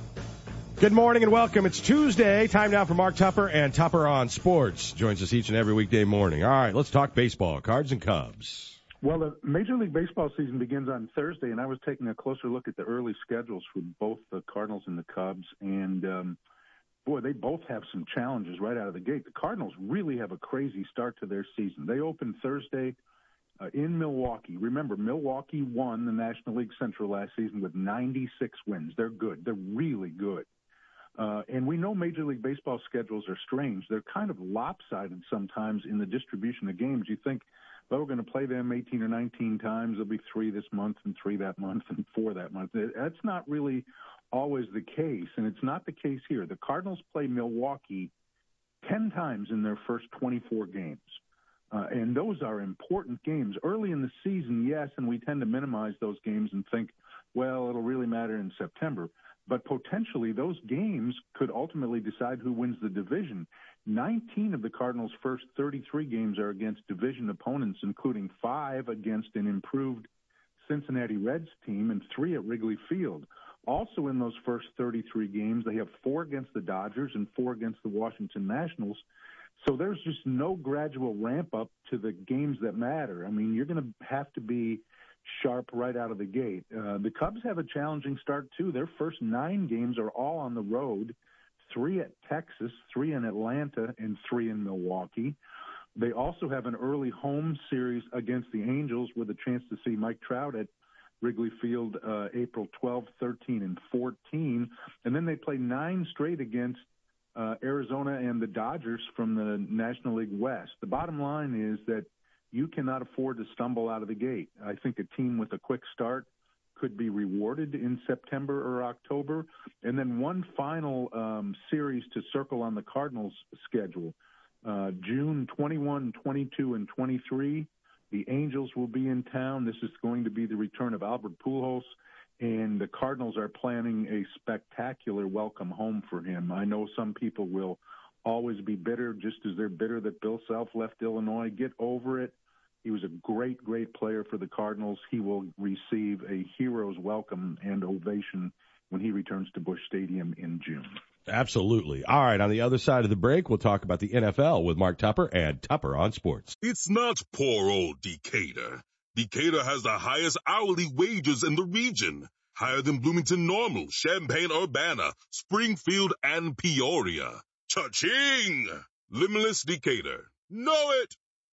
Good morning and welcome. It's Tuesday. Time now for Mark Tupper and Tupper on Sports. Joins us each and every weekday morning. All right, let's talk baseball. Cards and Cubs. Well, the Major League Baseball season begins on Thursday, and I was taking a closer look at the early schedules for both the Cardinals and the Cubs. And, um, boy, they both have some challenges right out of the gate. The Cardinals really have a crazy start to their season. They open Thursday uh, in Milwaukee. Remember, Milwaukee won the National League Central last season with ninety-six wins. They're good. They're really good. Uh, and we know Major League Baseball schedules are strange. They're kind of lopsided sometimes in the distribution of games. You think, well, we're going to play them eighteen or nineteen times. There'll be three this month and three that month and four that month. That's not really always the case, and it's not the case here. The Cardinals play Milwaukee ten times in their first twenty-four games, uh, and those are important games. Early in the season, yes, and we tend to minimize those games and think, well, it'll really matter in September. But potentially those games could ultimately decide who wins the division. nineteen of the Cardinals' first thirty-three games are against division opponents, including five against an improved Cincinnati Reds team and three at Wrigley Field. Also in those first thirty-three games, they have four against the Dodgers and four against the Washington Nationals. So there's just no gradual ramp up to the games that matter. I mean, you're going to have to be sharp right out of the gate. Uh, the Cubs have a challenging start, too. Their first nine games are all on the road, three at Texas, three in Atlanta, and three in Milwaukee. They also have an early home series against the Angels with a chance to see Mike Trout at Wrigley Field uh, April twelfth, thirteen, and fourteen. And then they play nine straight against uh, Arizona and the Dodgers from the National League West. The bottom line is that you cannot afford to stumble out of the gate. I think a team with a quick start could be rewarded in September or October. And then one final um, series to circle on the Cardinals' schedule. Uh, June twenty-first, twenty-second, and twenty-third, the Angels will be in town. This is going to be the return of Albert Pujols, and the Cardinals are planning a spectacular welcome home for him. I know some people will always be bitter, just as they're bitter that Bill Self left Illinois. Get over it. He was a great, great player for the Cardinals. He will receive a hero's welcome and ovation when he returns to Busch Stadium in June. Absolutely. All right, on the other side of the break, we'll talk about the N F L with Mark Tupper and Tupper on Sports. It's not poor old Decatur. Decatur has the highest hourly wages in the region, higher than Bloomington Normal, Champaign-Urbana, Springfield, and Peoria. Cha-ching! Limitless Decatur. Know it!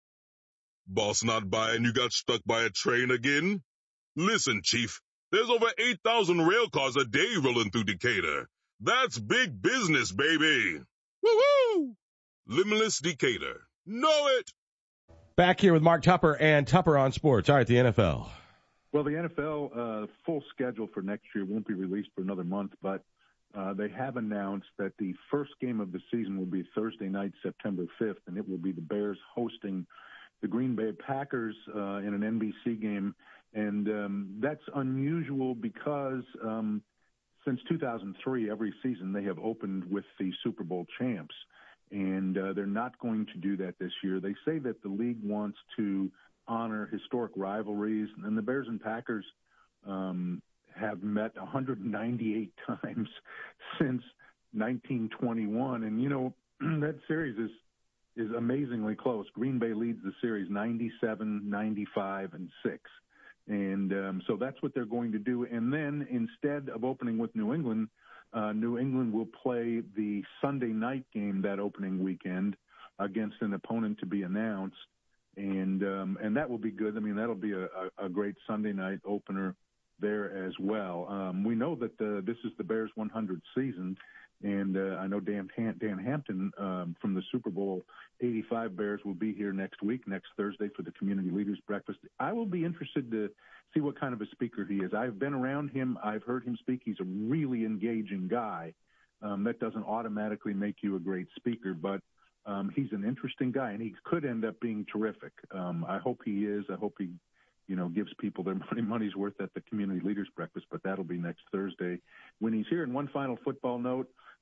Boss not by and you got stuck by a train again? Listen, Chief, there's over eight thousand rail cars a day rolling through Decatur. That's big business, baby. Woo-hoo! Limitless Decatur. Know it! Back here with Mark Tupper and Tupper on Sports. All right, the N F L. Well, the N F L uh, full schedule for next year won't be released for another month, but Uh, they have announced that the first game of the season will be Thursday night, September fifth, and it will be the Bears hosting the Green Bay Packers uh, in an N B C game. And um, that's unusual because um, since two thousand three, every season they have opened with the Super Bowl champs. And uh, they're not going to do that this year. They say that the league wants to honor historic rivalries, and the Bears and Packers um, have met one hundred ninety-eight times since nineteen twenty-one. And, you know, that series is is amazingly close. Green Bay leads the series ninety-seven, ninety-five, and six. And um, so that's what they're going to do. And then instead of opening with New England, uh, New England will play the Sunday night game that opening weekend against an opponent to be announced. And um, and that will be good. I mean, that'll be a, a, a great Sunday night opener there as well. Um, we know that the, this is the Bears' one hundredth season, and uh, I know Dan, Dan Hampton um, from the Super Bowl eighty-five Bears will be here next week, next Thursday, for the Community Leaders Breakfast. I will be interested to see what kind of a speaker he is. I've been around him. I've heard him speak. He's a really engaging guy. Um, that doesn't automatically make you a great speaker, but um, he's an interesting guy, and he could end up being terrific. Um, I hope he is. I hope he you know, gives people their money, money's worth at the Community Leaders Breakfast, but that'll be next Thursday when he's here. And one final football note,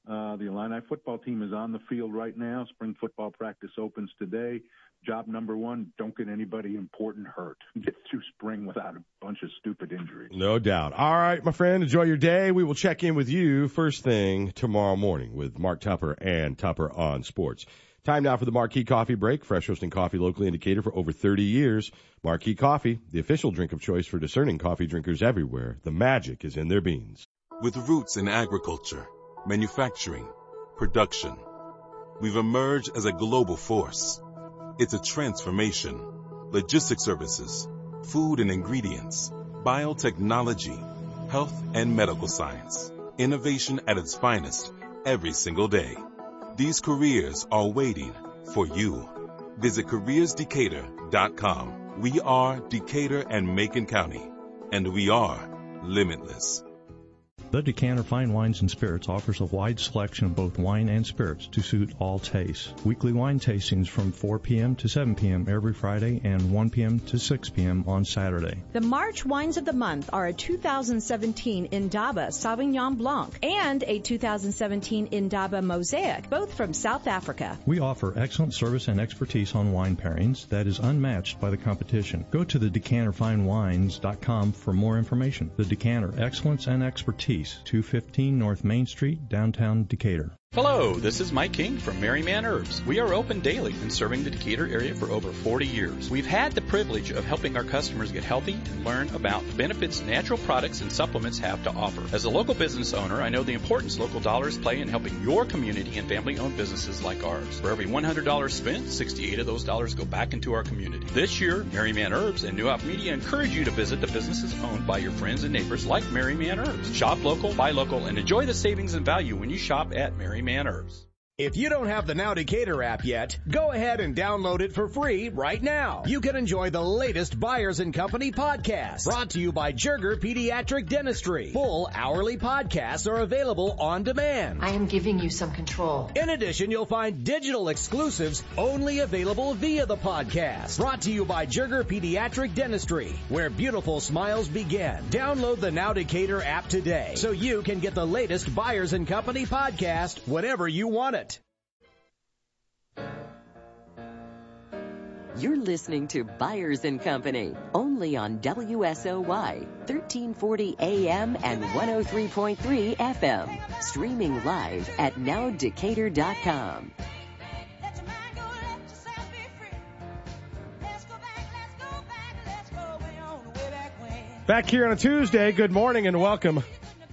Uh, the Illini football team is on the field right now. Spring football practice opens today. Job number one, don't get anybody important hurt. Get through spring without a bunch of stupid injuries. No doubt. All right, my friend, enjoy your day. We will check in with you first thing tomorrow morning with Mark Tupper and Tupper on Sports. Time now for the Marquee Coffee Break. Fresh roasting coffee locally in Decatur for over thirty years. Marquee Coffee, the official drink of choice for discerning coffee drinkers everywhere. The magic is in their beans. With roots in agriculture, manufacturing, production, we've emerged as a global force. It's a transformation. Logistics services, food and ingredients, biotechnology, health and medical science. Innovation at its finest every single day. These careers are waiting for you. Visit careers decatur dot com. We are Decatur and Macon County, and we are limitless. The Decanter Fine Wines and Spirits offers a wide selection of both wine and spirits to suit all tastes. Weekly wine tastings from four p.m. to seven p.m. every Friday and one p.m. to six p.m. on Saturday. The March wines of the month are a two thousand seventeen Indaba Sauvignon Blanc and a two thousand seventeen Indaba Mosaic, both from South Africa. We offer excellent service and expertise on wine pairings that is unmatched by the competition. Go to the decanter fine wines dot com for more information. The Decanter, excellence and expertise. two fifteen North Main Street, downtown Decatur. Hello, this is Mike King from Merryman Herbs. We are open daily and serving the Decatur area for over forty years. We've had the privilege of helping our customers get healthy and learn about the benefits natural products and supplements have to offer. As a local business owner, I know the importance local dollars play in helping your community and family-owned businesses like ours. For every one hundred dollars spent, sixty-eight of those dollars go back into our community. This year, Merryman Herbs and New Op Media encourage you to visit the businesses owned by your friends and neighbors like Merryman Herbs. Shop local, buy local, and enjoy the savings and value when you shop at Merryman Herbs. If you don't have the Now Decatur app yet, go ahead and download it for free right now. You can enjoy the latest Byers and Company podcast, brought to you by Jerger Pediatric Dentistry. Full hourly podcasts are available on demand. I am giving you some control. In addition, you'll find digital exclusives only available via the podcast, brought to you by Jerger Pediatric Dentistry, where beautiful smiles begin. Download the Now Decatur app today so you can get the latest Byers and Company podcast whenever you want it. You're listening to Byers and Company, only on W S O Y, thirteen forty A M and one oh three point three F M. Streaming live at now decatur dot com. Back here on a Tuesday, good morning and welcome.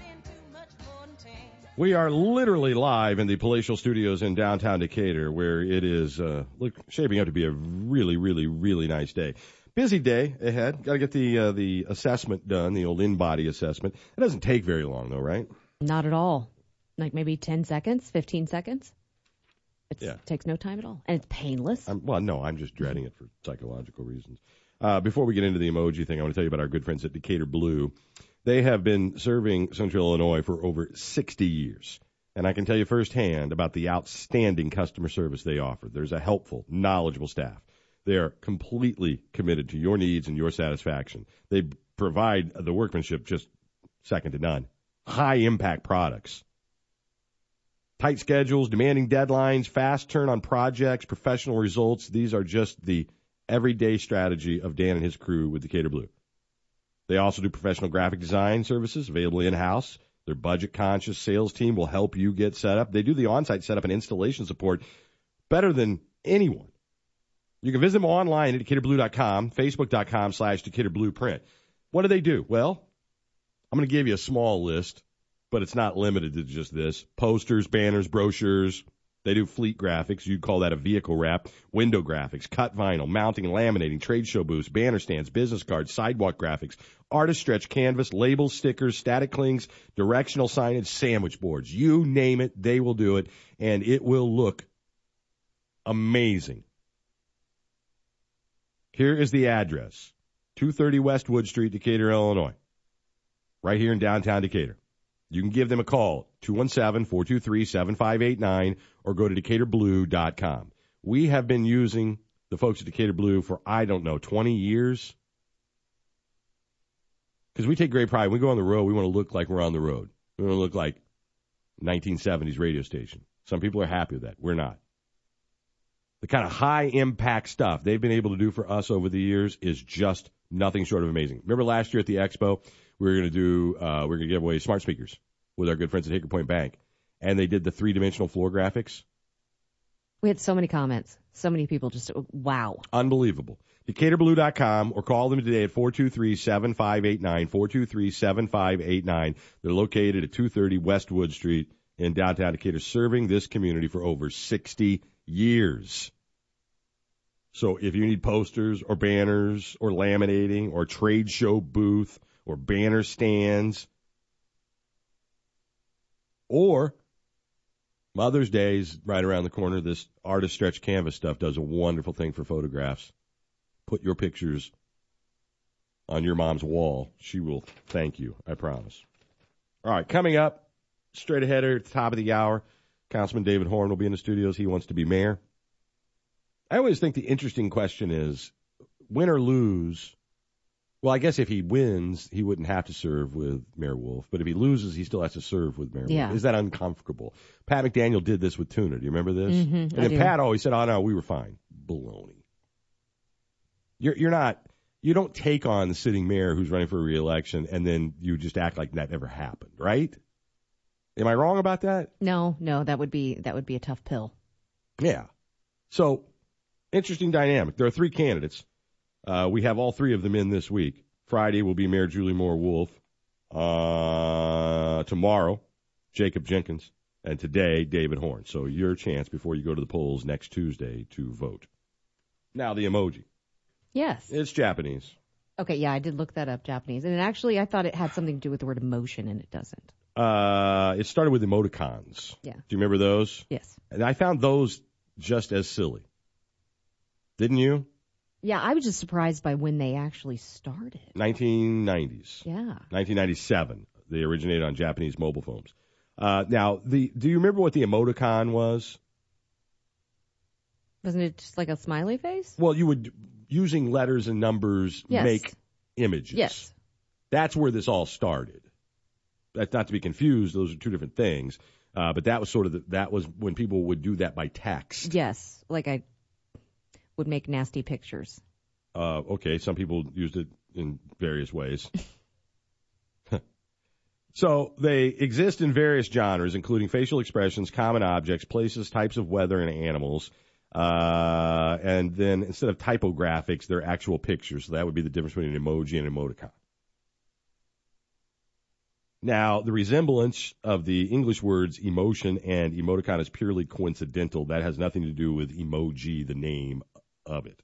We are literally live in the Palatial Studios in downtown Decatur, where it is uh, look, shaping up to be a really, really, really nice day. Busy day ahead. Got to get the uh, the assessment done, the old in-body assessment. It doesn't take very long, though, right? Not at all. Like maybe ten seconds, fifteen seconds. It Yeah. takes no time at all. And it's painless. I'm, well, no, I'm just dreading it for psychological reasons. Uh, before we get into the emoji thing, I want to tell you about our good friends at Decatur Blue. They have been serving Central Illinois for over sixty years. And I can tell you firsthand about the outstanding customer service they offer. There's a helpful, knowledgeable staff. They are completely committed to your needs and your satisfaction. They provide the workmanship just second to none. High-impact products. Tight schedules, demanding deadlines, fast turn on projects, professional results. These are just the everyday strategy of Dan and his crew with Decatur Blue. They also do professional graphic design services available in-house. Their budget-conscious sales team will help you get set up. They do the on-site setup and installation support better than anyone. You can visit them online at decatur blue dot com, facebook dot com slash decatur blueprint. What do they do? Well, I'm going to give you a small list, but it's not limited to just this. Posters, banners, brochures. They do fleet graphics. You'd call that a vehicle wrap. Window graphics, cut vinyl, mounting and laminating, trade show booths, banner stands, business cards, sidewalk graphics, artist stretch canvas, labels, stickers, static clings, directional signage, sandwich boards. You name it, they will do it, and it will look amazing. Here is the address. two thirty West Wood Street, Decatur, Illinois. Right here in downtown Decatur. You can give them a call, two one seven, four two three, seven five eight nine, or go to decatur blue dot com. We have been using the folks at Decatur Blue for, I don't know, twenty years. Because we take great pride. When we go on the road, we want to look like we're on the road. We want to look like nineteen seventies radio station. Some people are happy with that. We're not. The kind of high-impact stuff they've been able to do for us over the years is just nothing short of amazing. Remember last year at the Expo, we were going to do, uh, we were going to give away smart speakers with our good friends at Hickory Point Bank, and they did the three-dimensional floor graphics. We had so many comments. So many people just, wow. Unbelievable. Decatur Blue dot com or call them today at four two three, seven five eight nine, four two three, seven five eight nine. They're located at two thirty West Wood Street in downtown Decatur, serving this community for over sixty years. So if you need posters or banners or laminating or trade show booth or banner stands or Mother's Day's right around the corner, this artist stretch canvas stuff does a wonderful thing for photographs. Put your pictures on your mom's wall. She will thank you, I promise. All right, coming up, straight ahead at the top of the hour, Councilman David Horn will be in the studios. He wants to be mayor. I always think the interesting question is, win or lose, well, I guess if he wins, he wouldn't have to serve with Mayor Wolf. But if he loses, he still has to serve with Mayor yeah. Wolf. Is that uncomfortable? Pat McDaniel did this with Tuna. Do you remember this? Mm-hmm, and I then do. Pat always said, oh, no, we were fine. Baloney. You're, you're not, you don't take on the sitting mayor who's running for re-election and then you just act like that never happened, right? Am I wrong about that? No, no, that would be that would be a tough pill. Yeah. So, interesting dynamic. There are three candidates. Uh, we have all three of them in this week. Friday will be Mayor Julie Moore Wolf. Uh, tomorrow, Jacob Jenkins. And today, David Horn. So your chance before you go to the polls next Tuesday to vote. Now, the emoji. Yes. It's Japanese. Okay, yeah, I did look that up, Japanese. And actually, I thought it had something to do with the word emotion, and it doesn't. Uh, it started with emoticons. Yeah. Do you remember those? Yes. And I found those just as silly. Didn't you? Yeah, I was just surprised by when they actually started. nineteen nineties. Yeah. nineteen ninety-seven. They originated on Japanese mobile phones. Uh, now, the do you remember what the emoticon was? Wasn't it just like a smiley face? Well, you would, using letters and numbers, Yes. make images. Yes. That's where this all started. That's not to be confused. Those are two different things. Uh, but that was sort of the, that was when people would do that by text. Yes, like I would make nasty pictures. Uh, okay, some people used it in various ways. So they exist in various genres, including facial expressions, common objects, places, types of weather, and animals. Uh, and then instead of typographics, they're actual pictures. So that would be the difference between an emoji and an emoticon. Now, the resemblance of the English words emotion and emoticon is purely coincidental. That has nothing to do with emoji, the name of it.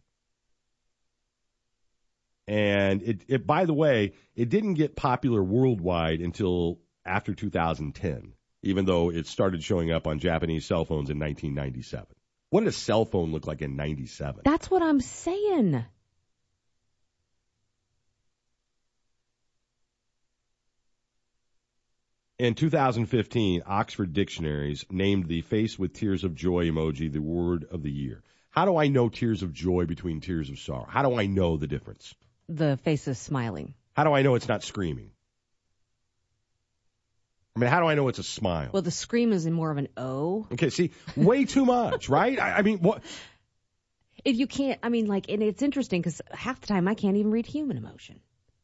And it, it, by the way, it didn't get popular worldwide until after two thousand ten, even though it started showing up on Japanese cell phones in nineteen ninety-seven. What did a cell phone look like in ninety-seven? That's what I'm saying. In two thousand fifteen, Oxford Dictionaries named the face with tears of joy emoji the word of the year. How do I know tears of joy between tears of sorrow? How do I know the difference? The face is smiling. How do I know it's not screaming? I mean, how do I know it's a smile? Well, the scream is in more of an O. Okay, see, way too much, right? I, I mean, what? If you can't, I mean, like, and it's interesting because half the time I can't even read human emotion.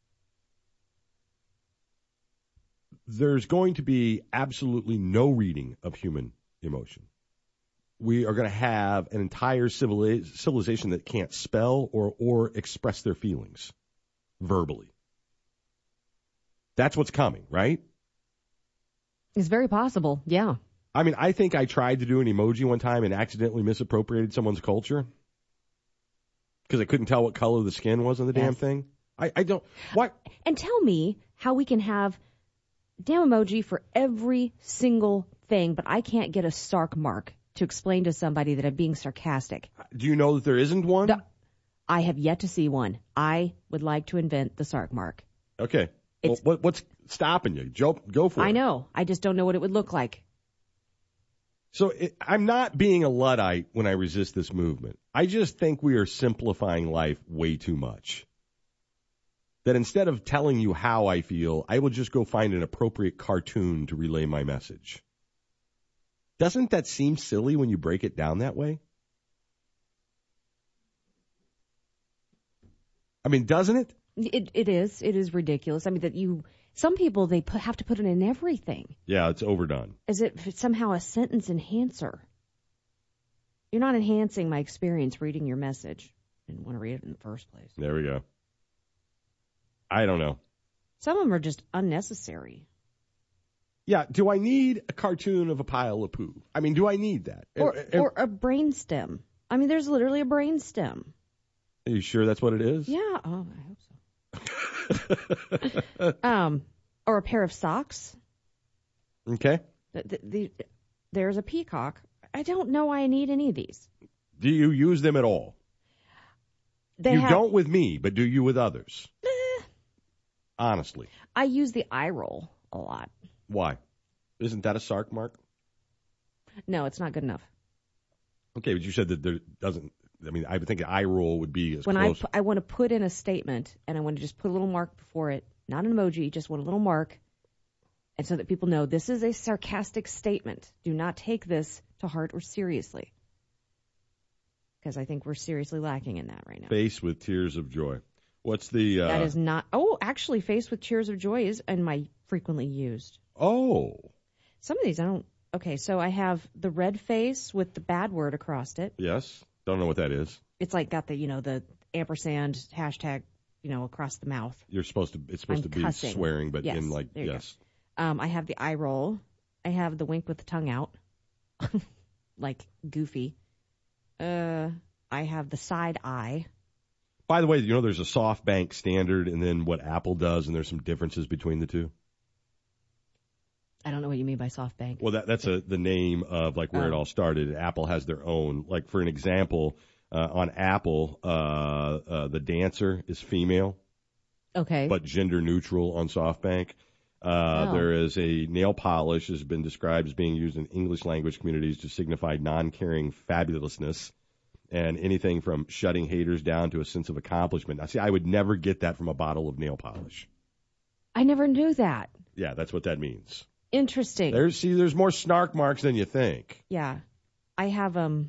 There's going to be absolutely no reading of human emotion. We are going to have an entire civiliz- civilization that can't spell or, or express their feelings verbally. That's what's coming, right? It's very possible, yeah. I mean, I think I tried to do an emoji one time and accidentally misappropriated someone's culture because I couldn't tell what color the skin was on the Yes. damn thing. I, I don't... What? And tell me how we can have damn emoji for every single thing, but I can't get a sarc mark to explain to somebody that I'm being sarcastic. Do you know that there isn't one? The, I have yet to see one. I would like to invent the sarc mark. Okay. Well, what, what's stopping you? Joe, go for it. I know. I just don't know what it would look like. So it, I'm not being a Luddite when I resist this movement. I just think we are simplifying life way too much. That instead of telling you how I feel, I will just go find an appropriate cartoon to relay my message. Doesn't that seem silly when you break it down that way? I mean, doesn't it? It it is. It is ridiculous. I mean, that you. Some people they put, have to put it in everything. Yeah, it's overdone. As if it's somehow a sentence enhancer. You're not enhancing my experience reading your message. Didn't want to read it in the first place. There we go. I don't know. Some of them are just unnecessary. Yeah, do I need a cartoon of a pile of poo? I mean, do I need that? Or, Am- or a brainstem. I mean, there's literally a brainstem. Are you sure that's what it is? Yeah. Oh, I hope so. um, or a pair of socks. Okay. The, the, the, there's a peacock. I don't know why I need any of these. Do you use them at all? They you have, don't with me, but do you with others? Eh, Honestly. I use the eye roll a lot. Why? Isn't that a sarc mark? No, it's not good enough. Okay, but you said that there doesn't. I mean, I would think an eye roll would be as when close. I, I want to put in a statement, and I want to just put a little mark before it, not an emoji, just want a little mark, and so that people know this is a sarcastic statement. Do not take this to heart or seriously. Because I think we're seriously lacking in that right now. Face with tears of joy. What's the... Uh, that is not... Oh, actually, face with tears of joy is in my frequently used. Oh. Some of these I don't... Okay, so I have the red face with the bad word across it. Yes. Don't know what that is. It's like got the, you know, the ampersand hashtag, you know, across the mouth. You're supposed to... It's supposed I'm to be cussing. swearing, but yes, in like... Yes. Um, I have the eye roll. I have the wink with the tongue out. Like goofy. Uh, I have the side eye. By the way, you know there's a SoftBank standard and then what Apple does, and there's some differences between the two? I don't know what you mean by SoftBank. Well, that, that's a, the name of like where Oh. it all started. Apple has their own. Like, for an example, uh, on Apple, uh, uh, the dancer is female. Okay. But gender neutral on SoftBank. Uh, Oh. There is a nail polish has been described as being used in English language communities to signify non-caring fabulousness and anything from shutting haters down to a sense of accomplishment. Now, see, I would never get that from a bottle of nail polish. I never knew that. Yeah, that's what that means. Interesting. There's see, there's more snark marks than you think. Yeah. I have um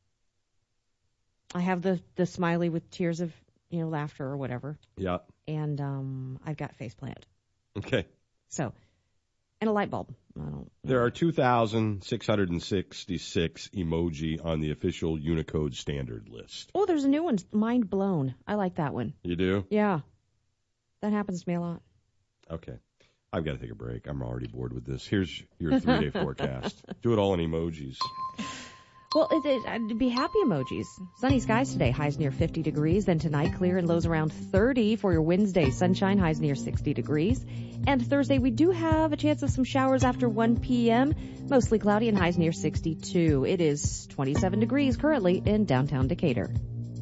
I have the, the smiley with tears of, you know, laughter or whatever. Yeah. And um I've got faceplant. Okay. So, and a light bulb. I don't There are two thousand six hundred sixty-six emoji on the official Unicode standard list. Oh, there's a new one. Mind blown. I like that one. You do? Yeah. That happens to me a lot. Okay. I've got to take a break. I'm already bored with this. Here's your three-day forecast. Do it all in emojis. Well, it, it, I'd be happy emojis. Sunny skies today, highs near fifty degrees. Then tonight, clear and lows around thirty for your Wednesday. Sunshine, highs near sixty degrees. And Thursday, we do have a chance of some showers after one p.m. Mostly cloudy and highs near sixty-two. It is twenty-seven degrees currently in downtown Decatur.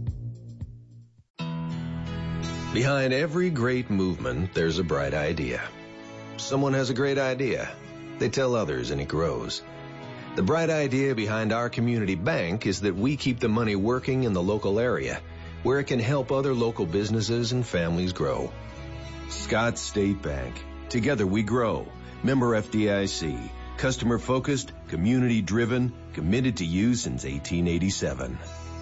Behind every great movement, there's a bright idea. Someone has a great idea. They tell others and it grows. The bright idea behind our community bank is that we keep the money working in the local area, where it can help other local businesses and families grow. Scott State Bank. Together we grow. Member F D I C. Customer focused, community driven, committed to you since eighteen eighty-seven.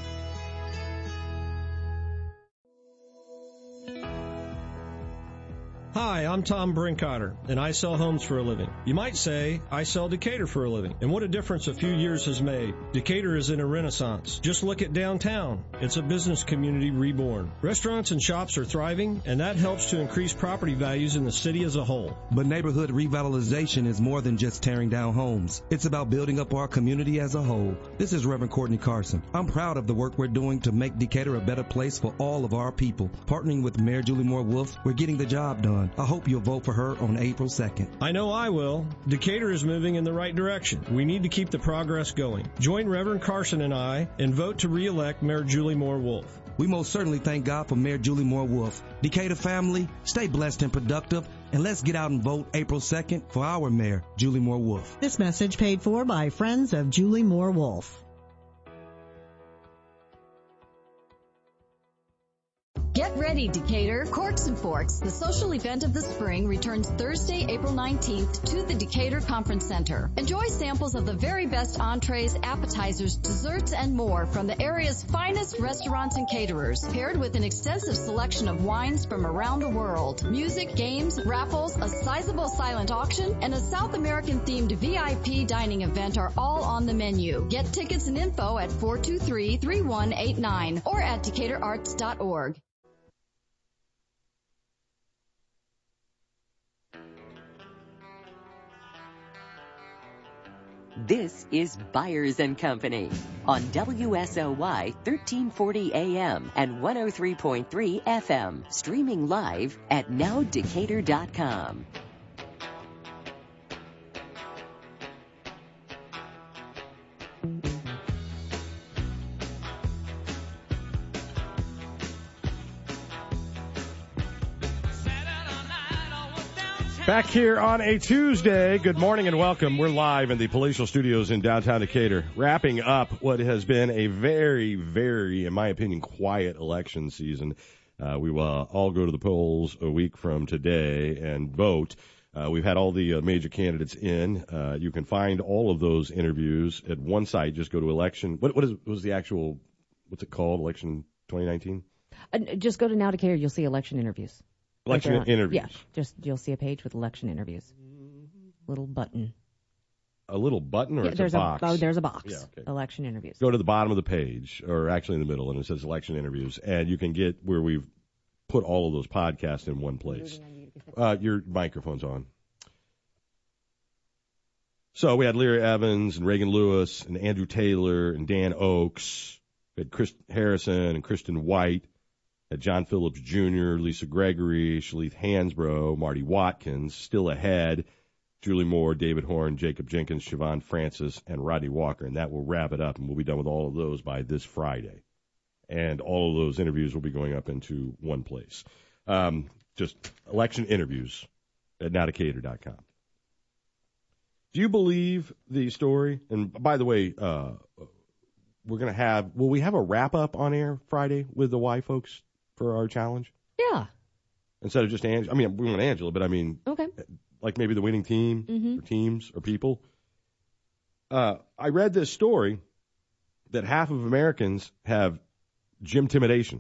Hi, I'm Tom Brinkotter, and I sell homes for a living. You might say, I sell Decatur for a living. And what a difference a few years has made. Decatur is in a renaissance. Just look at downtown. It's a business community reborn. Restaurants and shops are thriving, and that helps to increase property values in the city as a whole. But neighborhood revitalization is more than just tearing down homes. It's about building up our community as a whole. This is Reverend Courtney Carson. I'm proud of the work we're doing to make Decatur a better place for all of our people. Partnering with Mayor Julie Moore Wolf, we're getting the job done. I hope you'll vote for her on April second. I know I will. Decatur is moving in the right direction. We need to keep the progress going. Join Reverend Carson and I and vote to re-elect Mayor Julie Moore Wolf. We most certainly thank God for Mayor Julie Moore Wolf. Decatur family, stay blessed and productive, and let's get out and vote April second for our Mayor, Julie Moore Wolf. This message paid for by Friends of Julie Moore Wolf. Get ready, Decatur. Corks and and Forks, the social event of the spring, returns Thursday, April nineteenth to the Decatur Conference Center. Enjoy samples of the very best entrees, appetizers, desserts, and more from the area's finest restaurants and caterers, paired with an extensive selection of wines from around the world. Music, games, raffles, a sizable silent auction, and a South American-themed V I P dining event are all on the menu. Get tickets and info at four two three, three one eight nine or at decatur arts dot org. This is Byers and Company on W S O Y thirteen forty A M and one oh three point three F M, streaming live at now decatur dot com. Back here on a Tuesday. Good morning and welcome. We're live in the Palatial Studios in downtown Decatur, wrapping up what has been a very, very, in my opinion, quiet election season. Uh, we will all go to the polls a week from today and vote. Uh, we've had all the uh, major candidates in. Uh, you can find all of those interviews at one site. Just go to election. What, what is what was the actual, what's it called, election twenty nineteen? Uh, just go to Now Decatur. You'll see election interviews. Election right interviews. Yeah, just you'll see a page with election interviews. Little button. A little button or yeah, it's there's a box? A, oh, there's a box. Yeah, okay. Election interviews. Go to the bottom of the page, or actually in the middle, and it says election interviews, and you can get where we've put all of those podcasts in one place. Uh, your microphone's on. So we had Leary Evans and Reagan Lewis and Andrew Taylor and Dan Oakes. We had Chris Harrison and Kristen White. Had John Phillips Junior, Lisa Gregory, Shalith Hansbrough, Marty Watkins, still ahead, Julie Moore, David Horn, Jacob Jenkins, Siobhan Francis, and Rodney Walker. And that will wrap it up, and we'll be done with all of those by this Friday. And all of those interviews will be going up into one place. Um, just election interviews at now decatur dot com. Do you believe the story? And by the way, uh, we're going to have, will we have a wrap-up on air Friday with the Y folks for our challenge? Yeah. Instead of just Angela. I mean, we want Angela, but I mean, okay. Like maybe the winning team mm-hmm. or teams or people. Uh, I read this story that half of Americans have gym intimidation,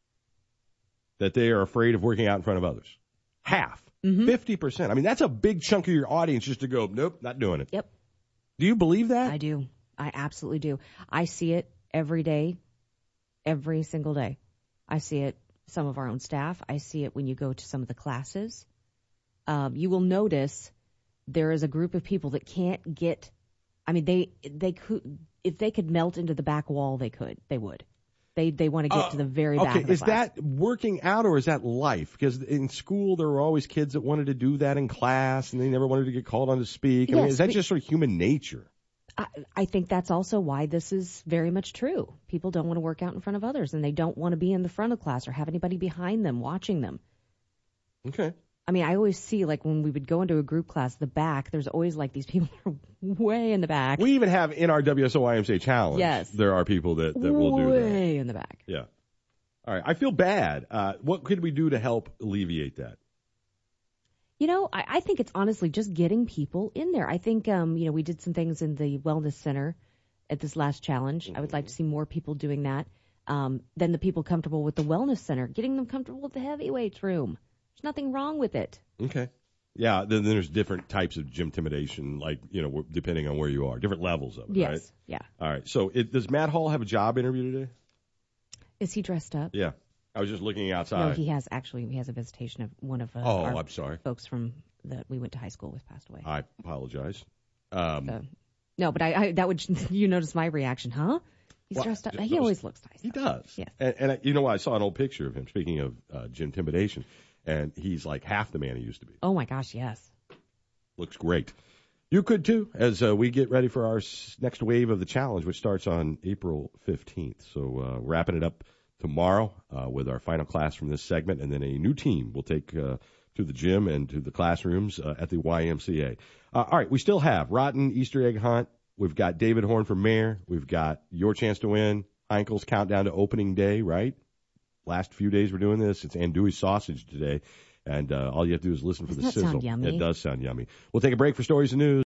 that they are afraid of working out in front of others. Half. Mm-hmm. fifty percent. I mean, that's a big chunk of your audience just to go, nope, not doing it. Yep. Do you believe that? I do. I absolutely do. I see it every day, every single day. I see it, some of our own staff. I see it when you go to some of the classes. Um, you will notice there is a group of people that can't get, I mean, they, they could, if they could melt into the back wall, they could, they would. They, they want to get uh, to the very okay, back of the is class. that working out or is that life? Because in school, there were always kids that wanted to do that in class and they never wanted to get called on to speak. I yes, mean, is that we, just sort of human nature? I, I think that's also why this is very much true. People don't want to work out in front of others, and they don't want to be in the front of class or have anybody behind them watching them. Okay. I mean, I always see, like, when we would go into a group class, the back, there's always, like, these people that are way in the back. We even have in our W S O Y M C A challenge, yes. there are people that, that will do that. Way in the back. Yeah. All right. I feel bad. Uh, what could we do to help alleviate that? You know, I, I think it's honestly just getting people in there. I think, um, you know, we did some things in the Wellness Center at this last challenge. Mm-hmm. I would like to see more people doing that. Um, then the people comfortable with the Wellness Center, getting them comfortable with the heavyweights room. There's nothing wrong with it. Okay. Yeah, then there's different types of gym intimidation, like, you know, depending on where you are, different levels of it, yes. right? Yeah. All right. So it, does Matt Hall have a job interview today? Is he dressed up? Yeah. I was just looking outside. No, he has actually, he has a visitation of one of uh, oh, our I'm sorry. folks from that we went to high school with passed away. I apologize. Um, so, no, but I, I that would, you notice my reaction, huh? He's well, dressed up. He was, always looks nice. He does. Yes. And, and you know what? I saw an old picture of him, speaking of uh, gym intimidation, and he's like half the man he used to be. Oh, my gosh, yes. Looks great. You could, too, as uh, we get ready for our s- next wave of the challenge, which starts on April fifteenth. So uh, wrapping it up tomorrow uh, with our final class from this segment, and then a new team will take uh, to the gym and to the classrooms uh, at the Y M C A. Uh, all right, we still have Rotten Easter Egg Hunt. We've got David Horn for mayor. We've got Your Chance to Win, Heinkel's Countdown to Opening Day, right? last few days we're doing this. It's andouille sausage today, and uh, all you have to do is listen for Doesn't the that sizzle. sound yummy? It does sound yummy. We'll take a break for stories and news.